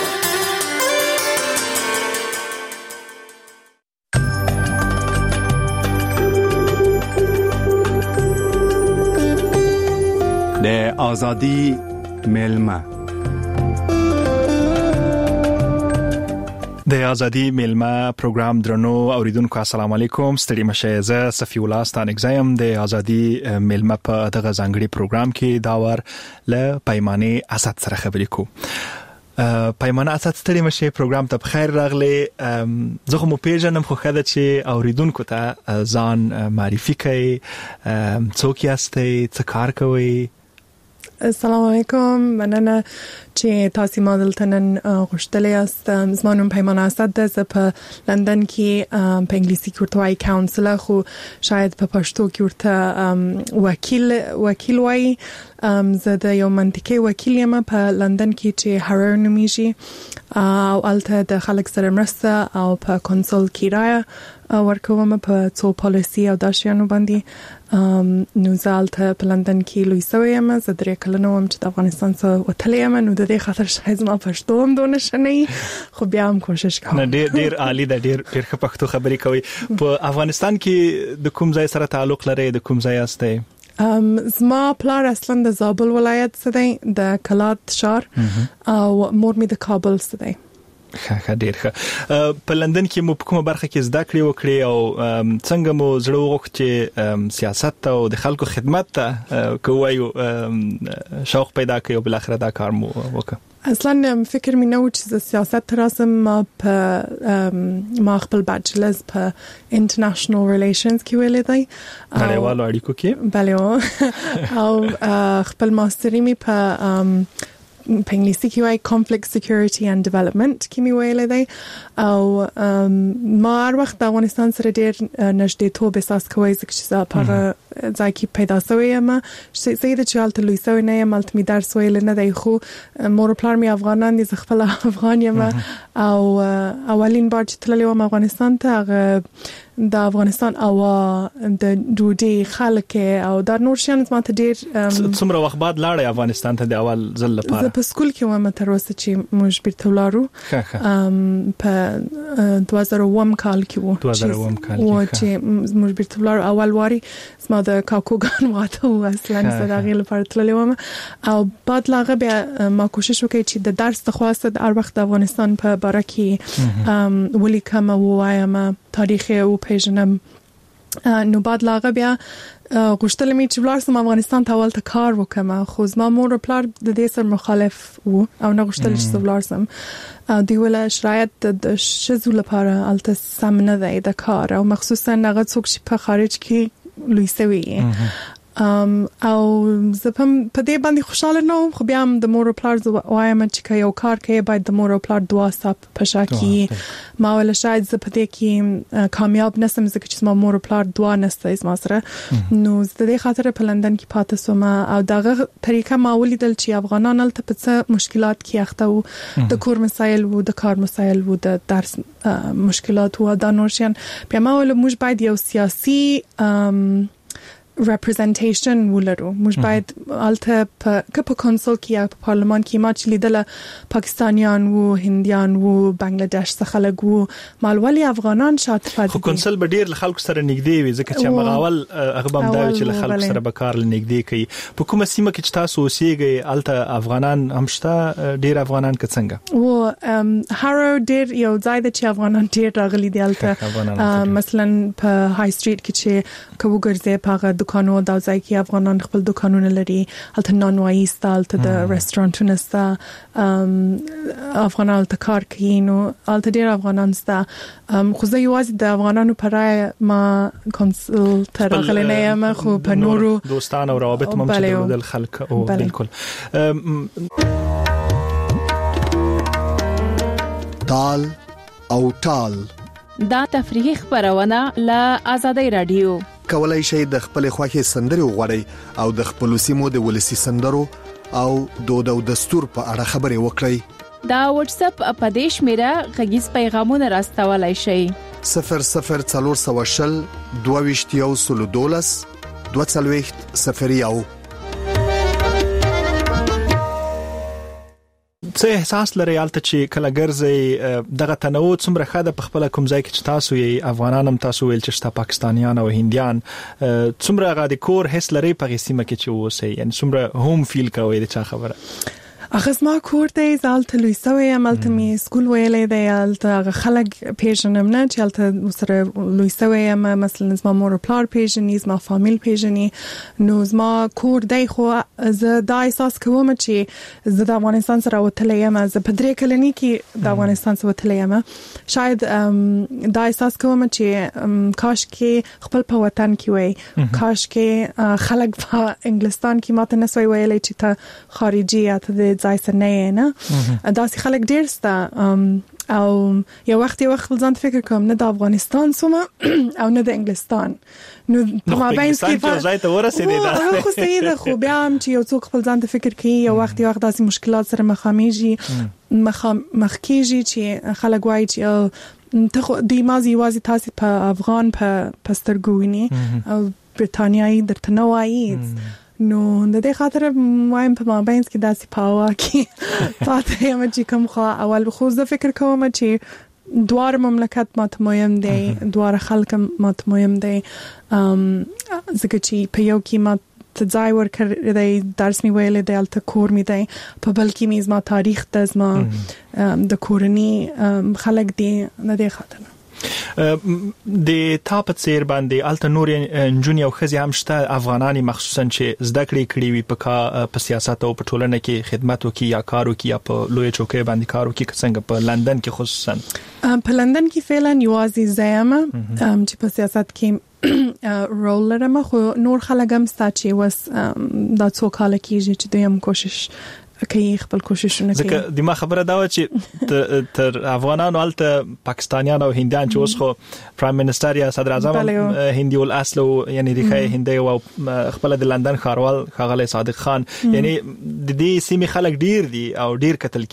د آزادی میلمه د آزادی میلمه پروګرام درنو اوریدونکو السلام علیکم. ستړي مشه. زه صفی الله ستانګزم د آزادی میلمه په دغه ځانګړي پروګرام کې داور ل پیمانه اسد سره خبرې کو. پیمانه اسد ستړي مشه پروګرام ته بخیر راغلي. زه خو مو پیژنم خو خدای چې اوریدونکو ته ځان معرفي کړئ. څوک یاستئ؟ څه کار کوئ؟ السلام علیکم. مننه چې تاسو ما دلته نن غوښتلې یاست. زما نوم پیمانه اسد ده. زه په لندن کې په انګلیسي کې ورته وایي کاونسلر، خو شاید په پښتو کې ورته وکیل وکیل وایي. زه د یو منطقي وکیل یم په لندن کې چې هارر نومیږي، او الته د خلک سره مرسته او په کنسول کرایه ورکوم په څو پالیسي او داشیانو باندې. نو زه الته په لندن کې لوی سوی یم. زه درې کلونه وم چې د افغانستان څخه وتلې یم، نو د دې خاطر شاید زما پښتو هم دونه ښه نه وي، خو بیا هم کوشش کوم. ډېر ډېر عالی ده. ډېر ډېر ښه پښتو خبرې کوي. په افغانستان کې د کوم ځای سره تعلق لرئ؟ د کوم ځای یاستئ؟ زما پلار اصلا د زابل ولایت څخه دی، د کلات شهر، او مور مې د کابل څخه دی. ښه ښه ډېر ښه. په لندن کې مو په کومه برخه کې زده کړې وکړې او څنګه مو زړه وغوښت چې سیاست ته او د خلکو خدمت ته کوو شوق پیدا کړئ او بل اخر دا کار مو وکړ؟ اصلا فکر مې نه و چې سیاست راسم. ما په ما خپل بچلرز په انټرنیشنل ریلیشنز کې ویلې دی، نړیوالو اړیکو کې. بله. او خپل ماستري مې په په انګلیسي کې وایي conflict security and development کې مې ویلې دی. او ما هر وخت د افغانستان سره ډېر نږدېتوب احساس کوی، ځکه چې زه په هغه ځای کې پیدا شوې یم. زه د چې هلته لوی شوې نه یم، هلته مې درس ویلی نه دی، خو مور و پلار مې افغانان دي، زه خپله افغان یم. او اولین بار چې تللی وم افغانستان ته، هغه د افغانستان او د ډوډۍ خلک او د نور شان زما ته ډیر څومره وخت بعد لاړې افغانستان ته د اول ځل لپاره؟ زه په سکول کې وم تر اوسه چې موږ بیرته ولاړو په دوه زره اووه کال کې وو دوه زره اووه کال کې چې موږ بیرته ولاړو اول واري زما د کاکوګان واده و اصلا زه د هغې لپاره تللې وم او بعد له هغه بیا ما کوشش وکړ چې د درس د خواسته د هر وخت د افغانستان په باره کې ولیکم او ووایم تاریخ یې وپېژنم. نو بعد له هغه بیا غوښتل مې چې ولاړ سم افغانستان ته هلته کار وکړم خو زما مور او پلار د دې سره مخالف وو او نه غوښتل چې زه ولاړ سم. دوی ویل شرایط د ښځو لپاره هلته سم نه دی د کار او مخصوصا هغه څوک چې په خارج کې لوی سوي Um, او زه په دې باندې خوشاله نه وم خو بیا هم د مور او پلار وایم چې که یو کار کوي باید د مور او پلار دعا ستا په شا کې ما ویل شاید زه په دې کې کامیاب نسم ځکه چې زما مور او پلار دعا نسته زما سره نو زه د دې خاطر په لندن کې پاتې سوم او دغه طریقه ما ولیدل چې افغانان هلته په څه مشکلات کې اخته وو د کور مسایل وو د کار مسایل وو د درس مشکلات وو دا نور شیان بیا ما ویل موږ باید یو سیاسي representation ولرو موږ باید الته په په کونسل کې یا په پارلمان کې ما چې لیدله پاکستانیان وو هندیان وو بنگلاديش څخه خلک وو مالولي افغانان شاته پاتې خو کونسل به ډیر خلکو سره نږدې وي ځکه چې مغاول هغه بم دا چې خلکو سره به کار نږدې کوي. په کومه سیمه کې چې تاسو اوسېږئ الته افغانان هم شته ډیر افغانان که څنګه؟ و هارو ډیر یو ځای د چې افغانان ډیر راغلي دي الته مثلا په های سټریټ کې چې کوو ګرځي په دکانو دا ځای کې افغانان خپل دکانونه لري هلته نانوایي ستا هلته د رستورانټونه ستا افغانان هلته کار کوي نو هلته ډېر افغانان ستا خو زه یوازې د افغانانو په رایه ما کونسل ته راغلی نه یم خو په نورو دوستان او روابط هم چې درلودل خلک او بالکل. تال او تال دا تفریحي خبرونه له آزادۍ رادیو کولای شئ د خپل خوښي سندري وغوړئ او د خپل سیمو د ولسی سندرو او دود او دستور په اړه خبرې وکړئ. دا واتس اپ اپدیش میرا غږیز پیغامونه راستولای شئ صفر صفر څلور سوه شل دوه ویشت یو سل دولس دوه څلوېښت صفر یو. څه احساس لري الته چې کله ګرځي دغه تنوع څومره ښه په خپل کوم ځای کې چې تاسو یې افغانان هم تاسو ویل چې شته پاکستانیان او هندیان څومره هغه د کور حس لري په سیمه کې چې اوسئ یعنی څومره هوم فیل کوي د چا خبره؟ اخه زما کور دی زالته لوی سوی یم هلته مې سکول ویلی دی هلته هغه خلک پیژنم نه چې هلته سره لوی سوی یم مثلا زما مور او پلار پیژني زما فامیل پیژني نو زما کور دی خو زه دا احساس کوم چې زه د افغانستان سره وتلی یم زه په درې کلنۍ کې د افغانستان سره وتلی یم شاید دا احساس کوم چې کاش کې خپل په وطن کې وای کاش کې خلک په انګلستان کې ماته نسوي ویلی چې ته خارجي یا ته ځای سره نه نه داسې خلک ډېر سته او یو وخت یو وخت ځان فکر کوم نه د افغانستان سوم او نه د انګلستان نو په مابین کې ځای ته ورسېدې دا خو صحیح ده خو بیا هم چې یو څوک خپل ځان ته فکر کوي یو وخت یو وخت داسې مشکلات سره مخامېږي مخ کېږي چې خلک وایي چې ته خو د مازی یوازې تاسو په افغان په سترګو ویني او برتانیایی درته نه وایي نو د دې خاطر وایم په مابین کې داسې پاوا کې پاتې یم چې کوم خو اول خو زه فکر کوم چې دوار مملکت ماته مهم دی دوار خلک ماته مهم دی ځکه چې په یو کې ما ته ځای ورکړی دی درس مې ویلی دی هلته کور مې دی په بل کې مې زما تاریخ ده زما د کورنۍ خلک دی د دې خاطر د تا په څیر باندې الته نور نجونې او ښځې هم شته افغانانې مخصوصا چې زده کړې کړې وي په په سیاست او په ټولنه کې خدمت وکړي یا کار وکړي یا په لویه چوکۍ باندې کار وکړي څنګه په لندن کې خصوصا په لندن کې فعلا یوازې زه یم چې په سیاست کې رول لرم خو نور خلک هم ستا چې اوس دا څو کاله کېږي چې دوی هم کوشش کوي خپل کوششونه کوي ځکه د ما خبره دا و چې تر افغانانو الته پاکستانیان او هندیان چې اوس خو پرایم منسٹر یا صدر اعظم هندي الاصل یعنی ریښه هندي او خپل د لندن ښاروال ښاغلی صادق خان یعنی د دې سیمې خلک ډیر دي او ډیر قتل کیږي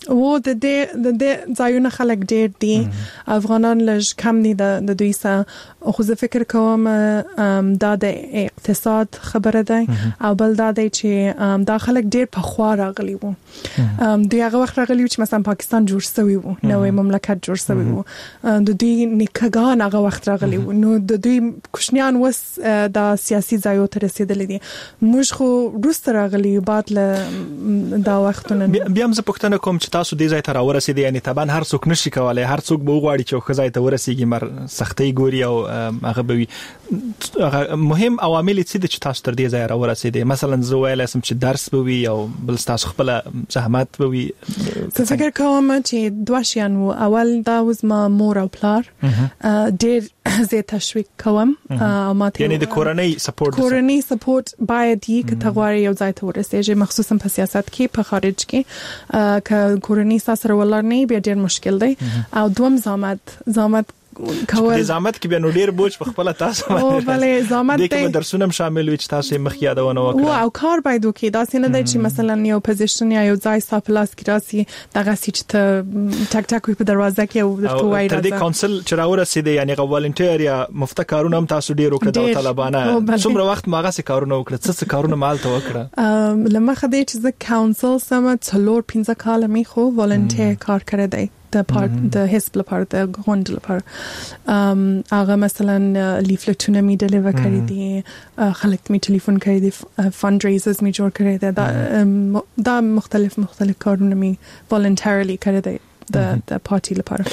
و د دې د دې ځایونه خلک ډېر دي افغانان لږ کم دي د دوی سره خو زه فکر کوم دا د اقتصاد خبره ده او بل دا دی چې دا خلک ډېر په خوا راغلي وو دوی هغه وخت راغلي چې مثلا پاکستان جوړ شوی وو نوې مملکت جوړ شوی وو د دوی نیکګان هغه وخت راغلي وو نو د دوی کوشنیان وس د سیاسي ځایو ته رسیدلي دي موږ خو روسته راغلي بعد له دا وختونه بیا هم زه پوښتنه کوم چې تاسو دې ځای ته راورسېدئ یعنی طبعا هر څوک نشي کولای هر څوک به وغواړي چې ښه ځای ته ورسېږي مر سختۍ ګوري او هغه به وي مهم عوامل څه دي چې تاسو تر دې ځای راورسېدئ مثلا زه ویلی سم چې درس به وي او بل ستاسو خپله زحمت به وي زه فکر کوم چې دوه شیان وو اول دا اوس ما مور او پلار ډېر زه تشویق کوم او ما ته یعنی د کورنۍ سپورټ کورنۍ سپورټ باید یې که ته غواړې یو ځای ته ورسېږې مخصوصا په سیاست کې په خارج کې که کورنۍ سره ولر نه بیا ډېر مشکل دی او دوم زحمت زحمت کول د زحمت کې به نو ډیر بوج په خپل تاسو باندې او بلې زحمت د کې درسونه شامل وي چې تاسو مخ یادونه وکړه او کار باید وکړي دا څنګه دی چې مثلا یو پوزیشن یا یو ځای ساپلاس کې راسي دغه چې ته ټک ټک په دروازه کې او درته وایي تر دې کونسل چې راورسېد یعنی غوالنټیر یا مفته کارونه هم تاسو ډیر وکړه د طالبانه څومره وخت ماغه سي کارونه وکړه څه څه کارونه مال ته وکړه لمه خدای چې د کونسل سم څلور پنځه کال می خو والنټیر کار کړی دی د پارت د حزب لپاره د غونډ لپاره ام هغه مثلا لیفلټونه می ډیلیور کړی دي خلک می ټلیفون کړی دي فند ریزرز می جوړ کړی دي دا دا مختلف مختلف کارونه می والنټریلی کړی دي د د پارټي لپاره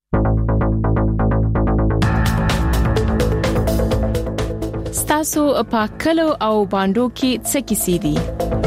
ستاسو په کلو او باندو کې څه کیسې دي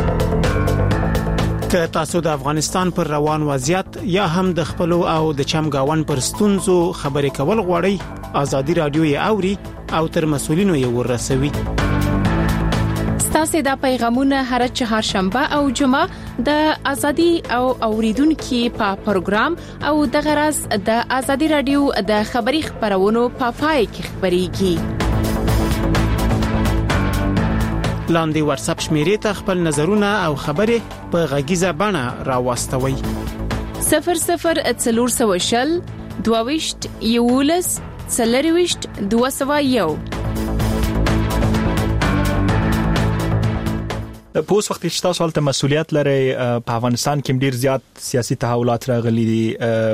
که تاسو د افغانستان پر روان وضعیت یا هم د خپل او د چمګاون پر ستونزو خبرې کول غواړئ ازادي رادیو یې اوري او تر مسولینو یې ورسوي ستاسو د پیغامونه هر چهارشنبه او جمعه د ازادي او اوریدونکو په پروګرام او د غرض د ازادي رادیو د خبري خبرونو په پای کې خبريږي لاندې واتس اپ شمیرې ته خپل نظرونه او خبرې په غږیزه بڼه راوستوي صفر صفر څلور سوه شل دوه ویشت یولس څلور ویشت دوه سوه یو په اوس وخت کې تاسو هلته مسؤلیت لرئ په افغانستان کې ډیر زیات سیاسي تحولات راغلي دي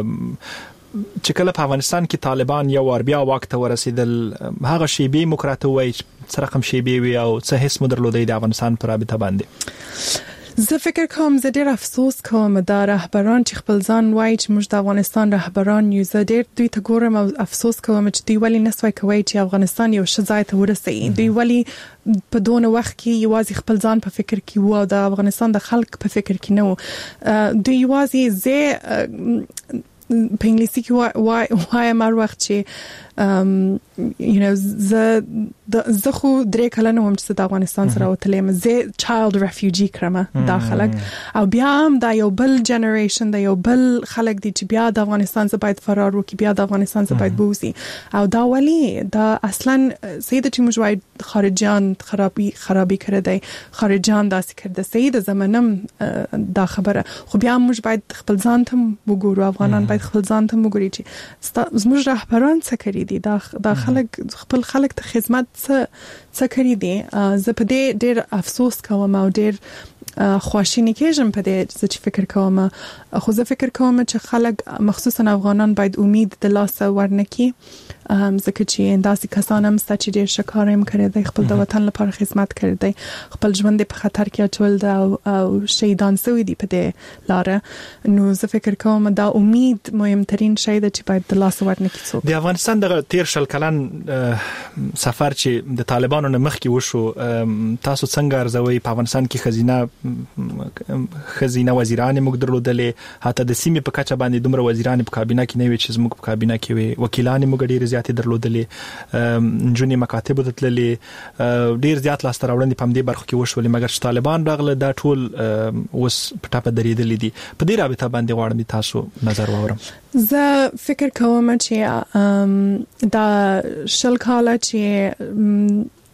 چې کله په افغانستان کې طالبان یو ور بیا وخت ورسېدل هغه شی به مقرته وای چې رقم شی به وي او څه هیڅ مدرلودي د افغانستان پر رابطه باندې زه فکر کوم زه ډیر افسوس کوم دا رهبران چې خپل ځان وایي چې موږ د افغانستان رهبران یو زه ډیر دوی ته ګورم او افسوس کوم چې دوی ولی نسوي کوي چې افغانستان یو شځای ته ورسېږي دوی ولی په دونه وخت کې یوازې خپل ځان په فکر کې وو او د افغانستان د خلک په فکر کې نه وو دوی یوازې زه په انګلیسي کې وای وای مر وخت چې you know زه زه خو درې کلن وم چې د افغانستان سره وتلم زه child refugee کړم داخلك او بیا هم دا یو بل جنریشن دا یو بل خلک دي چې بیا د افغانستان څخه باید فرار وکړي بیا د افغانستان څخه باید بوزي او دا ولی دا اصلا سید چې موږ وای خارجيان خرابي خرابي کړی دی خارجيان داسې کړی سید زمانم دا خبره خو بیا موږ باید خپل ځان ته وګورو افغانان باید خپل ځان ته وګوري چې زموږ رهبران څه کوي دي دا دا خلک خپل خلک ته خدمت څه څه کوي دي زه په دې ډېر افسوس کوم او ډېر خواشینی کېږم په دې چې فکر کوم خو زه فکر کوم چې خلک مخصوصا افغانان باید امید د لاسه ورنکي ځکه چې انداسي کسان هم ست چې ډېر شکار هم کړی دی خپل د وطن لپاره خدمت کړی دی خپل ژوند په خطر کې اچول دی او, او شهیدان شوي دي په دې لاره نو زه فکر کوم دا امید مهمترین شی دی چې باید د لاسه ورنکي څوک د افغانستان د تیر شل کلن سفر چې د طالبانو نه مخکې وشو تاسو څنګه ارزوي په افغانستان کې خزینه خزینه وزیران موږ درلودلې حتی د سیمې په کچه باندې دومره وزیران په کابینه کې نه وي چې زموږ په کابینه کې وي وکیلان موږ ډیر زیات درلودلې جونی مکاتب دتللې ډیر زیات لاس تراوړندې په دې برخه کې وشولې مګر چې طالبان راغله دا ټول اوس په ټاپه درېدلې دي په دې رابطه باندې غواړم تاسو نظر واورم زه فکر کوم چې دا شل کاله چې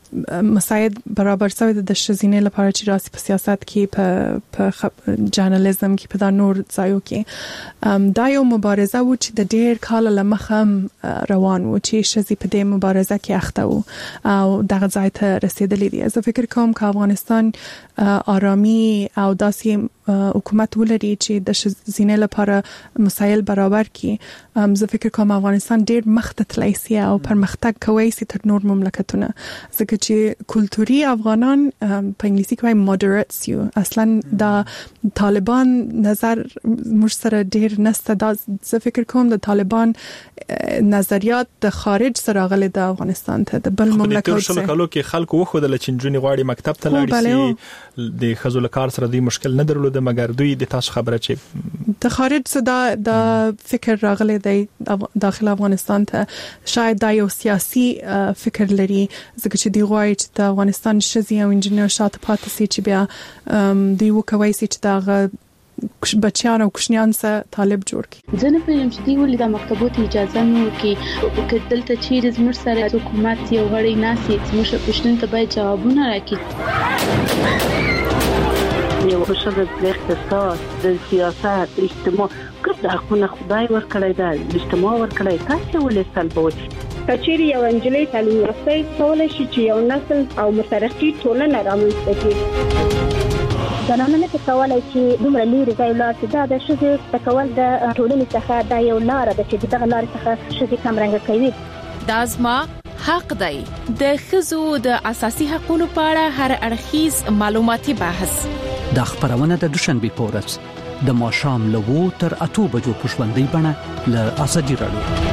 مساعد برابر شوی د شزینې لپاره چې راسي په سیاست کې په په جرنالیزم کې په دا نور ځایو کې دا یو مبارزه و چې د ډېر کال لمخه روان و چې شزي په دې مبارزه کې اخته و او دغه ځای ته رسیدلې دي. زه فکر کوم چې افغانستان آرامي او داسې حکومت ولري چې د شزینې لپاره مسایل برابر کړي. زه فکر کوم افغانستان ډېر مخته تللی سي او پرمختګ کوي سي تر نور مملکتونه ځکه چې کلتوري افغانان په انګلیسي کې وايي مودریټس یو اصلا د طالبان نظر موږ سره ډېر نسته. دا زه فکر کوم د طالبان نظریات د خارج سره غلي د افغانستان ته د بل مملکت سره کلو کې خلکو وخدل چې جنونی غواړي مکتب ته لاړ شي د خزول کار سره دوی مشکل نه درلود مګر دوی د تاسو خبره چې د خارج څخه د فکر راغلي د داخل افغانستان ته شاید دا یو سیاسي فکر لري ځکه چې دی غواړي چې د افغانستان شزي او انجنیر شاته پاتې سي چې بیا دوی وکوي چې دا بچیان او کوشنیان سره طالب جوړ کړي. ځنه په یم چې دی ولې د مکتبونو اجازه نه ورکړي که دلته چیرې زموږ سره حکومت یو غړی ناسي زموږ پښتون ته باید جوابونه راکړي. یو خصوصا د اقتصاد د سیاست اجتماع کله خو خدای ورکړی دا اجتماع ورکړی تاسو ولې سلبوي کچېری یو انجلۍ تعلیم یافته کولای شي چې یو نسل او مترقي ټولنه رامنځته کړي. زنانه په کولای چې دومره لري ځای لاړ چې دا د شذ تکول د ټولنې څخه دا یو لار ده چې دغه لار څخه شذ کم رنګ کوي. دا زما حق دی. د خزو د اساسي حقوقو په اړه هر اړخیز معلوماتي بحث د خبرونه د دوشنبه پورس د ماشام لوو تر اته بجو په ژوندۍ بڼه له ازادي رادیو.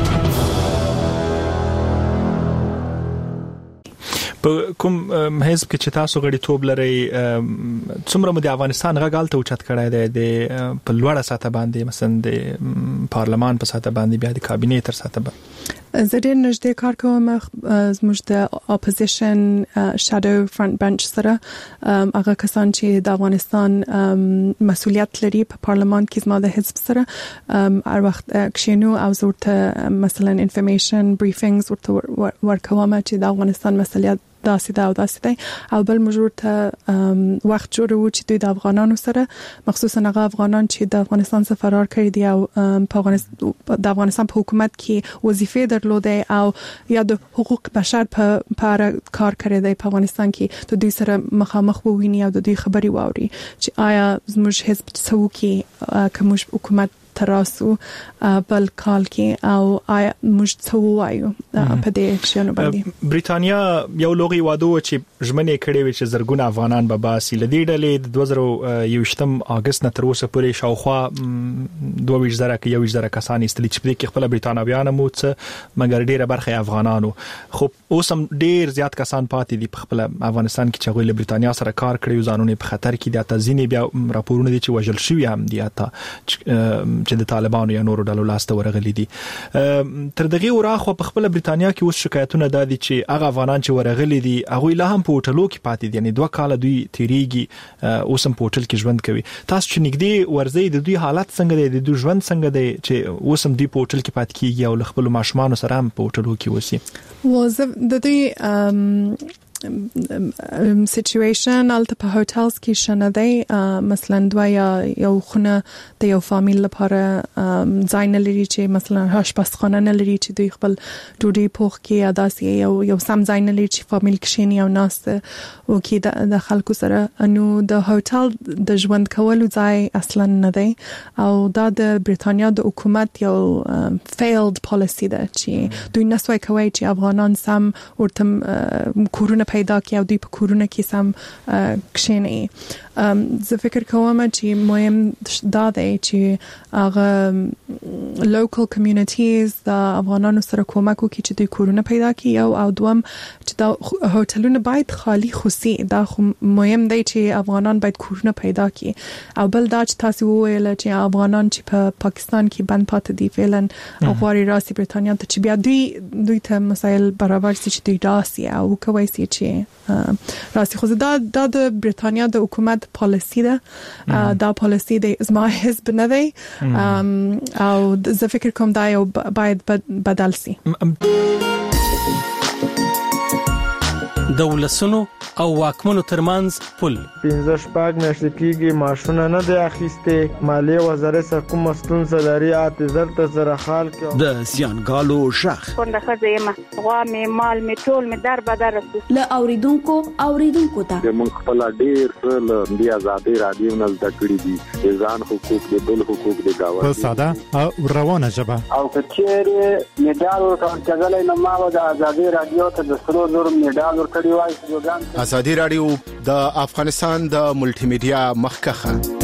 په کوم حزب کې چې تاسو غړي توب لري څومره د افغانستان غږال ته اوچت کړای دی د په لوړه سطح باندې مثلا د پارلمان په سطح باندې بیا د کابینې تر سطح باندې زه ډېر نږدې کار کوم زموږ د اپوزیشن شادو فرنٹ بنچ سره هغه کسان چې د افغانستان مسؤلیت لري په پارلمان کې زما د حزب سره هر وخت کښینو او زورته مثلا انفارمیشن بریفینګز ورته ورکوم چې د افغانستان مسؤلیت داسې دا او داسې دی او بل موږ ته وخت جوړو چې دوی د افغانانو سره مخصوصا هغه افغانان چې د افغانستان څخه فرار کړي دي او په افغانستان د افغانستان په حکومت کې وظیفې درلودې او یا د حقوق بشر په اړه کار کړی دی په افغانستان کې د دوی سره مخامخ وویني او د دوی خبري واوري چې آیا زموږ حزب څه کوي کوم حکومت تراسو بل کال کې او آیا موږ څه وایو په دې شنو باندې. بریټانیا یو لوغي واده چې ژمنې کړې وي چې زرګونه افغانان به باسي لدی ډلې د دوه زره یوویشتم اگست نه تر اوسه پورې شاوخوا دوه ویشت زره کې یو ویشت زره کسان استلی چې په دې کې خپل بریټانویان مو څه مګر ډیره برخه افغانانو خو اوس هم ډیر زیات کسان پاتې دي په خپل افغانستان کې چې غوښله بریټانیا سره کار کړی ځانونه په خطر کې دي. تاسو ځینې بیا راپورونه دي چې وژل شوی هم دي اته چې د طالبانو یا نورو ډلو لاسته ورغلي دي. تر دغه وراخه په خپل بریټانیا کې اوس شکایتونه دادي چې هغه افغانان چې ورغلي دي هغه لا هم په هوټلو کې پاتې دي یعنی دوه کال دوی تیریږي اوس هم په هوټل کې ژوند کوي. تاسو چې نګدي ورځي د دوی حالت څنګه دی د دوی ژوند څنګه دی چې اوس هم دوی په هوټل کې پاتې کیږي او خپل ماشومان سره هم په هوټلو کې وسی وظیفه د دوی سچويشن الته په هوټلز کې شنه دی مثلا دوی یو خونه د یو فامیل لپاره ځای نه لري چې مثلا آشپزخانه نه لري چې دوی خپل ډوډۍ پوخ کې یا داسې یو یو سم ځای نه لري چې فامیل کښینی او ناسته او کې د خلکو سره انو د هوټل د ژوند کولو ځای اصلا نه دی او دا د بریټانیا د حکومت یو فیلډ پالیسی ده چې دوی نسوي کوي چې افغانان سم ورته کورونه پیدا کړي او دوی په کورونه کې سم کښینی. زه فکر کوم چې مهم دا دی چې هغه لوکل کمیونټیز د افغانانو سره کومک وکړي چې دوی کورونه پیدا کړي او او دوم چې دا هوټلونه باید خالی خوسي دا خو مهم دی چې افغانان باید کورونه پیدا کړي او بل دا چې تاسو وویل چې افغانان چې په پا پاکستان کې بند پاتې دي فعلا او غواړي راسي بریټانیا ته چې بیا دوی دوی ته مسایل برابر شي چې دوی راسي او کوي چې راسي خو دا د بریټانیا د حکومت پالیسی ده دا پالیسی د زما حزب نه دی او زه فکر کوم دا یو باید بدل شي. د ولسونو او واکمنو ترمنځ پل. پنځه شپږ میاشتې کېږي ماشونه نه دی اخیستې. مالیې وزارت سره کومه ستونزه لري اته ته سره حال کړو. د زیانګالو شخ څنګه ښځه یم غوا مې مال مې ټول مې در بدر له اوریدونکو اوریدونکو ته موږ خپل ډیر څه له د آزادۍ رادیو نه زده کړي دي. ځان حقوق د بل حقوق د گاونډي په ساده او روانه ژبه. او کچېره میډال ورکړل کېدل نو ما د آزادۍ رادیو ته د سرو زر میډال ورکړی وای. آزادۍ رادیو د افغانستان د ملټي میډیا مخکخه.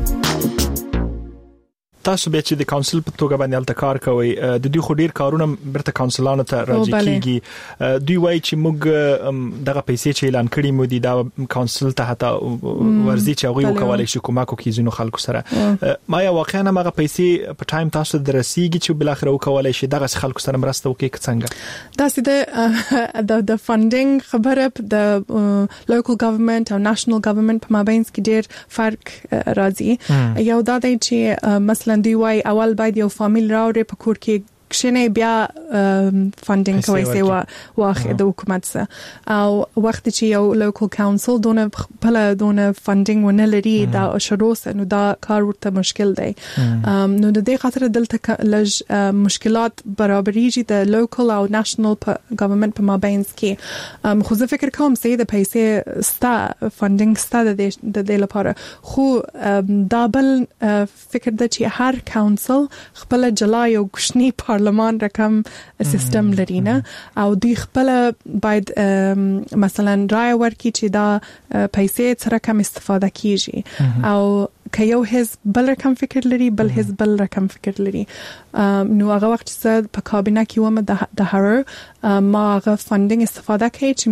تاسو به چې د کونسل په توګه باندې الته کار کوي د دوی خو ډیر کارونه برته کونسلانو ته راځي کیږي. دوی وایي چې موږ دغه پیسې چې اعلان کړي مو دي دا کونسل ته حتی ورزي چې هغه وکولای شي کومک وکړي ځینو خلکو سره. ما یا واقعا هغه پیسې په ټایم تاسو درسیږي چې بل اخر وکولای شي دغه خلکو سره مرسته وکړي څنګه؟ دا سید د د فاندینګ خبره د لوکل ګورنمنت او نېشنل ګورنمنت په مابین کې ډیر فرق راځي. یو دا دی چې مثلا دی وای اول باید یو فامیل راوړي په کور کې کښنه بیا فاندینګ کوي سي واخه د حکومت سره او وخت چې یو لوکل کونسل دونه بل دونه فاندینګ ونه لري دا شروع نو دا کار ورته مشکل دی. نو د دې خاطر دلته لږ مشکلات برابرېږي د لوکل او نېشنل ګورنمنت په مابین کې. خو زه فکر کوم چې د پیسې ستا فاندینګ ستا د دې لپاره خو دا بل فکر د چې هر کونسل خپل جلا یو کوشنی پارلمان رقم سیستم لري نه او دوی خپل باید مثلا رای ورکړي چې دا پیسې سره کم استفاده کیږي او که یو حزب بل رقم فکر لري بل حزب بل رقم فکر لري. نو هغه وخت چې په کابینه کې ومه د هر ما هغه فاندینګ استفاده کوي چې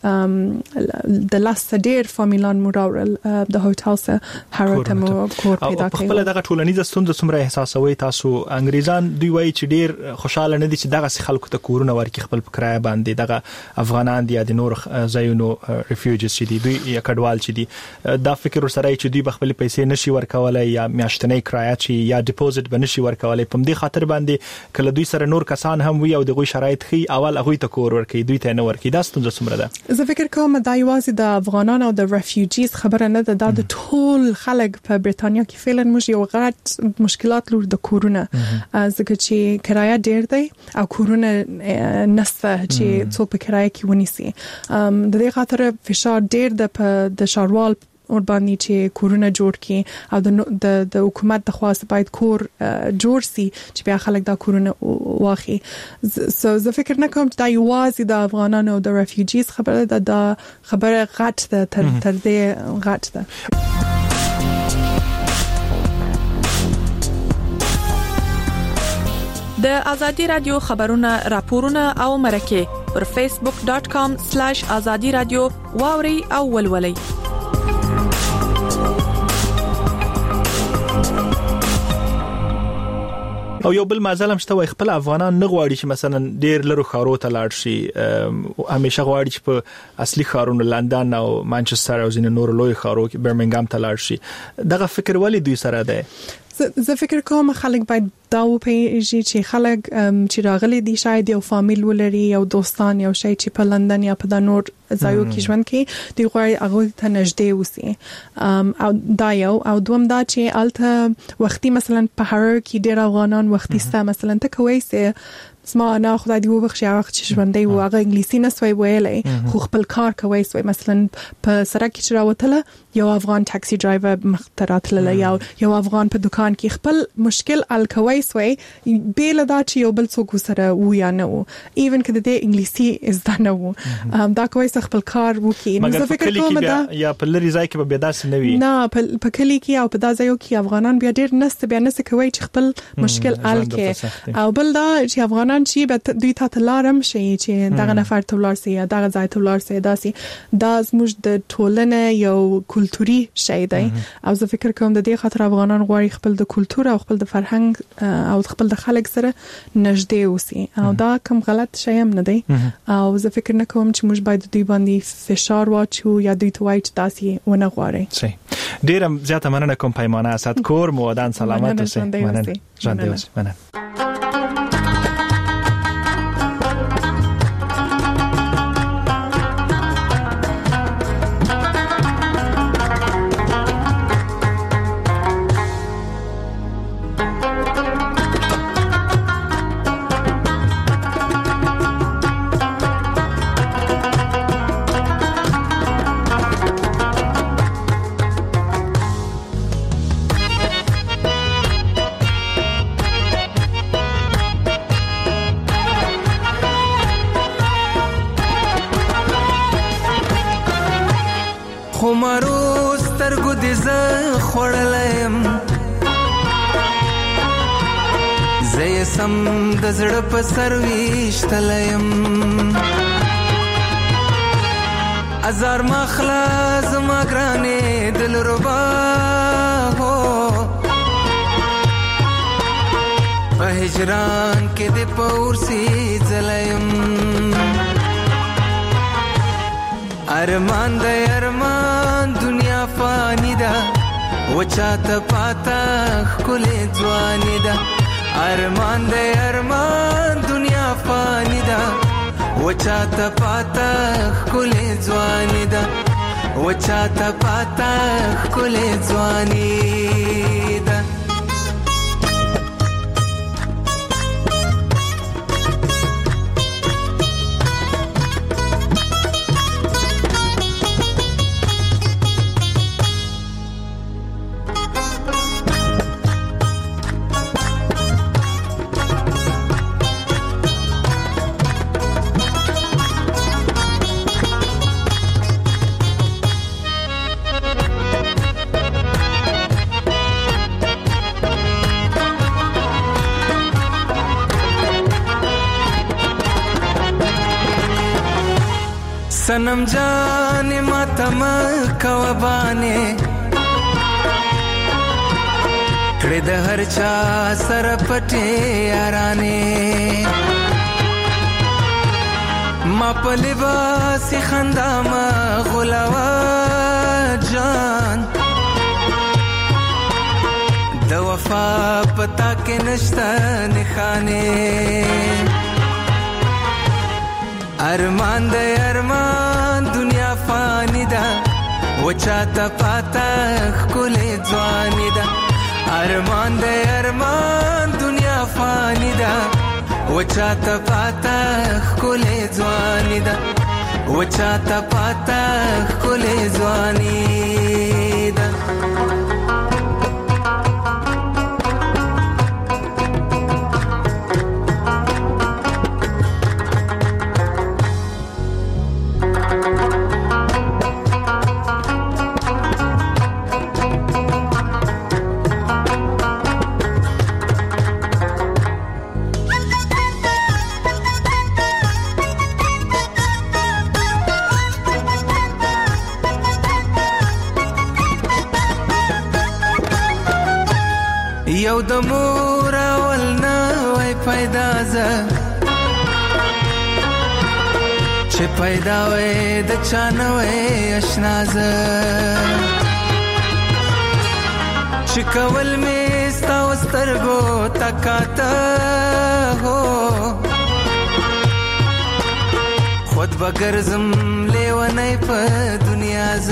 موږ د لاس ډیر فامیلان مراورل د هوټل سره هر ته مو کور پیدا کوي. خپل دغه ټولنیز ستونزې څومره احساسوي تاسو؟ انګریزان دوی وایي چې ډیر خوشاله نه دي چې دغه خلکو ته کورونه ورکړي خپل په کرایه باندې. دغه افغانان دي د نور ځایونو ریفیوجیز چې دي دوی یا کډوال چې دي دا فکر سره چې دوی خپل پیسې نشي ورکولای یا میاشتنۍ کرایه چې یا ډیپوزټ بنشي ورکولای. په دې خاطر باندې کله دوی سره نور کسان هم وي او دغه شرایط خي اول هغه ته کور ورکړي دوی ته نه ورکړي. دا ستونزه څومره ده؟ زه فکر کوم دا یوازې د افغانانو او د ریفیوجیز خبره نه ده. دا د ټول خلک په بریتانیا کې فعلا موږ یو غټ مشکلات لور د کورونه ځکه چې کرایه ډیر دی او کورونه نسته چې څوک په کرایه کې ونیسي. د دې خاطر فشار ډیر د د شاروال اور باندې چې کورونه جوړ کړي او د د حکومت د خواست باید کور جوړ سي چې بیا خلک دا کورونه واخی. سو زه فکر نه کوم چې دا یوازې د افغانانو او د ریفیوجیز خبره ده. دا خبره غټ ده تر تر دې غټ ده. د ازادي رادیو خبرونه راپورونه او مرکه پر فیسبوک ډاٹ کام سلیش ازادي رادیو واوري او ولولي. او یو بل مازلم شته وای خپل افغانان نه غواړي چې مثلا ډیر لرو خارو ته لاړ شي. همیشه غواړي چې په اصلي خارونو لندن او مانچستر او ځینې نور لوی خارو کې برمنګام ته لاړ شي. دغه فکر ولی دوی سره ده؟ زه فکر کوم خلک باید دا وپیژني چې خلک چې راغلي دي شاید یو فامیل ولري یو دوستان یو شي چې په لندن یا په نور ځایو کې ژوند کوي دی غواړي هغه ته نږدې وسی او دا یو او دوم دا چې الته وختي مثلا په هر کې ډیر افغانان وختي ستا مثلا ته کوي سه اسما انا خدای دی وبخښي هغه چې ژوندې و هغه انګلیسي نه سوي ویلې خو خپل کار کوي سوي مثلا په سړک کې راوتله یو افغان ټاکسي ډرایور مخترات له یو یو افغان په دکان کې خپل مشکل ال کوي سوي بیل دا چې یو بل څوک سره و یا نه و ایون کله د انګلیسي از دا نه و دا کوي خپل کار وکي. نو زه فکر کوم دا یا په لری ځای کې به بیا داس نه وي نه په کلی کې او په دا ځایو کې افغانان بیا ډیر نست بیا نس کوي چې خپل مشکل ال کې او بل دا چې افغانان چې به دوی ته لارم شي چې دغه نفر ته ولار سي یا دغه ځای ته ولار سي داسي دا زموږ د ټولنې یو کلتوري شی دی او زه فکر کوم د دې خاطر افغانان غواړي خپل د کلتور او خپل د فرهنګ او خپل د خلک سره نږدې اوسي او دا کوم غلط شی هم نه دی او زه فکر نه کوم چې موږ باید دوی باندې فشار واچو یا دوی ته وایي چې داسي ونه غواړي. صحیح. ډیره زیاته مننه کوم پیمانه اسد کور مو ودان سلامت اوسئ. مننه. ژوندۍ اوسئ. مننه. خمارو سترګو دې ز خړلم زې سم د زړه په سر ویشتلم ازار مخلا زما ګرانې دل ربا هو په هجران کې دې پور سي زلم ارمان د ارمان دنیا فانی ده وچاته پاتا خلې ځواني ده ارمان د ارمان دنیا فانی ده وچاته پاتا خلې ځواني ده وچاته پاتا خلې ځواني ده सनम जाने मातम कवबाने कड़े द हर चा सर पटे याराने मा पलिबासी खंदा मा गुलावा जान द वफा पता के नश्ता निखाने ارمان د ارمان دنیا فانی ده وچاته پاتا خلې ځواني ده ارمان د ارمان دنیا فانی ده وچاته پاتا خلې ځواني ده وچاته پاتا خلې ځواني ده یو د مور اول نه وای پیدا ز چې پیدا وې د چانه وې آشنا ز چې کول می ستا وسترګو تکاته هو خود بغرزم لیونی په دنیا ز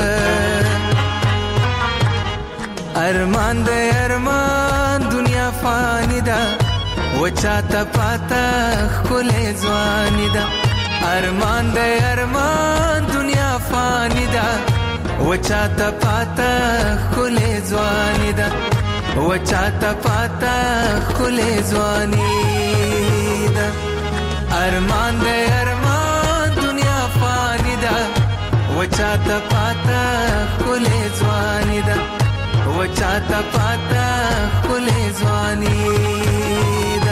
ارمان د ارمان دنیا فانی ده وچاته پاتا خلې ځواني ده ارمان د ارمان دنیا فانی ده وچاته پاتا خلې ځواني ده وچاته پاتا خلې ځواني ده ارمان د ارمان دنیا فانی ده وچاته پاتا خلې ځواني ده وچاته پاتا خلې ځواني ده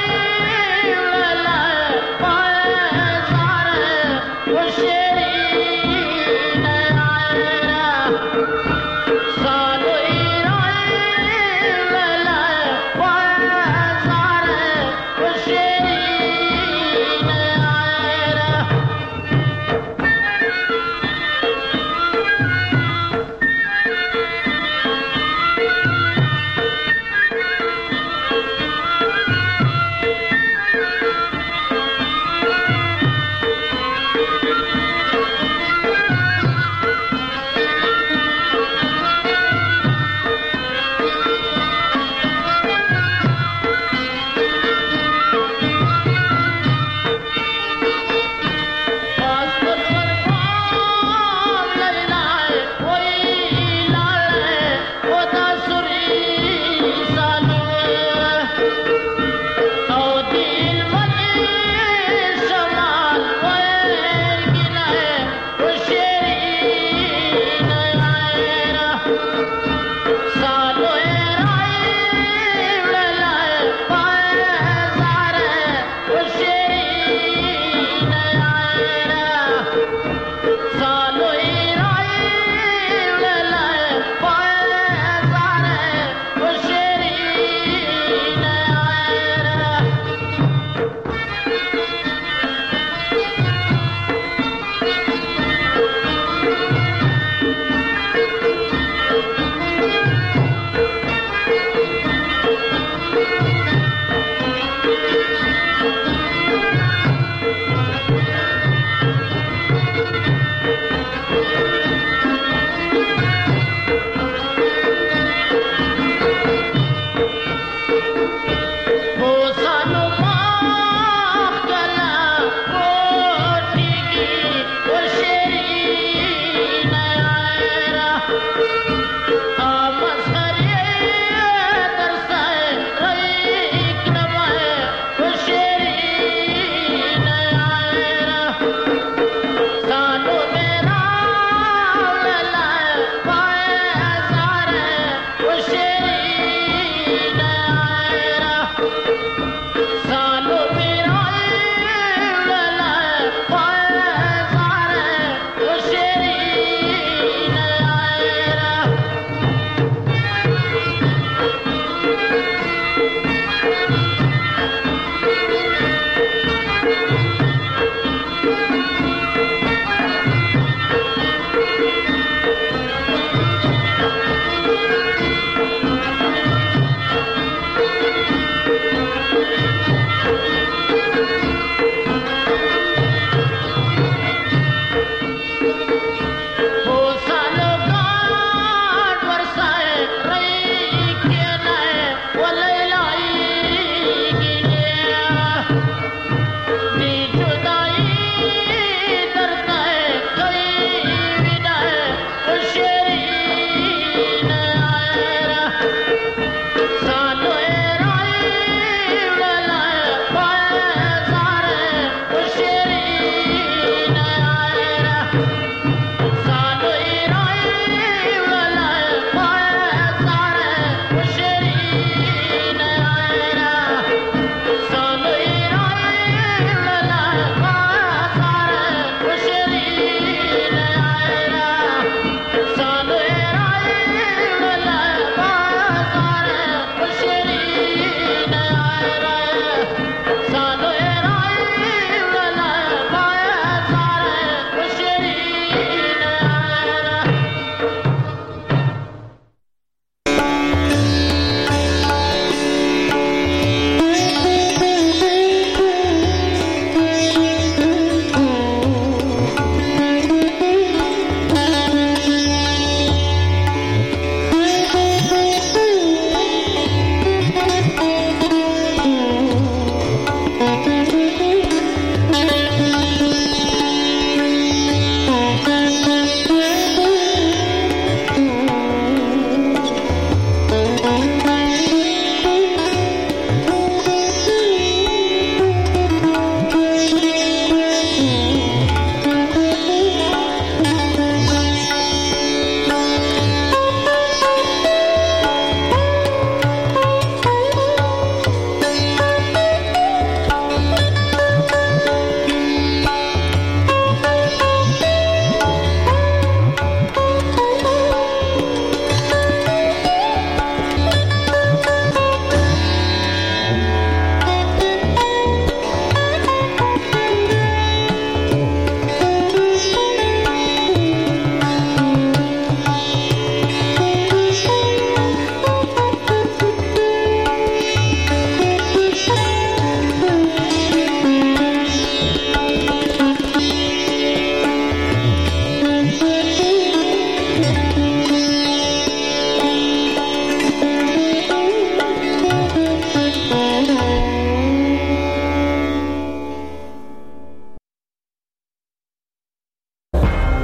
Sheri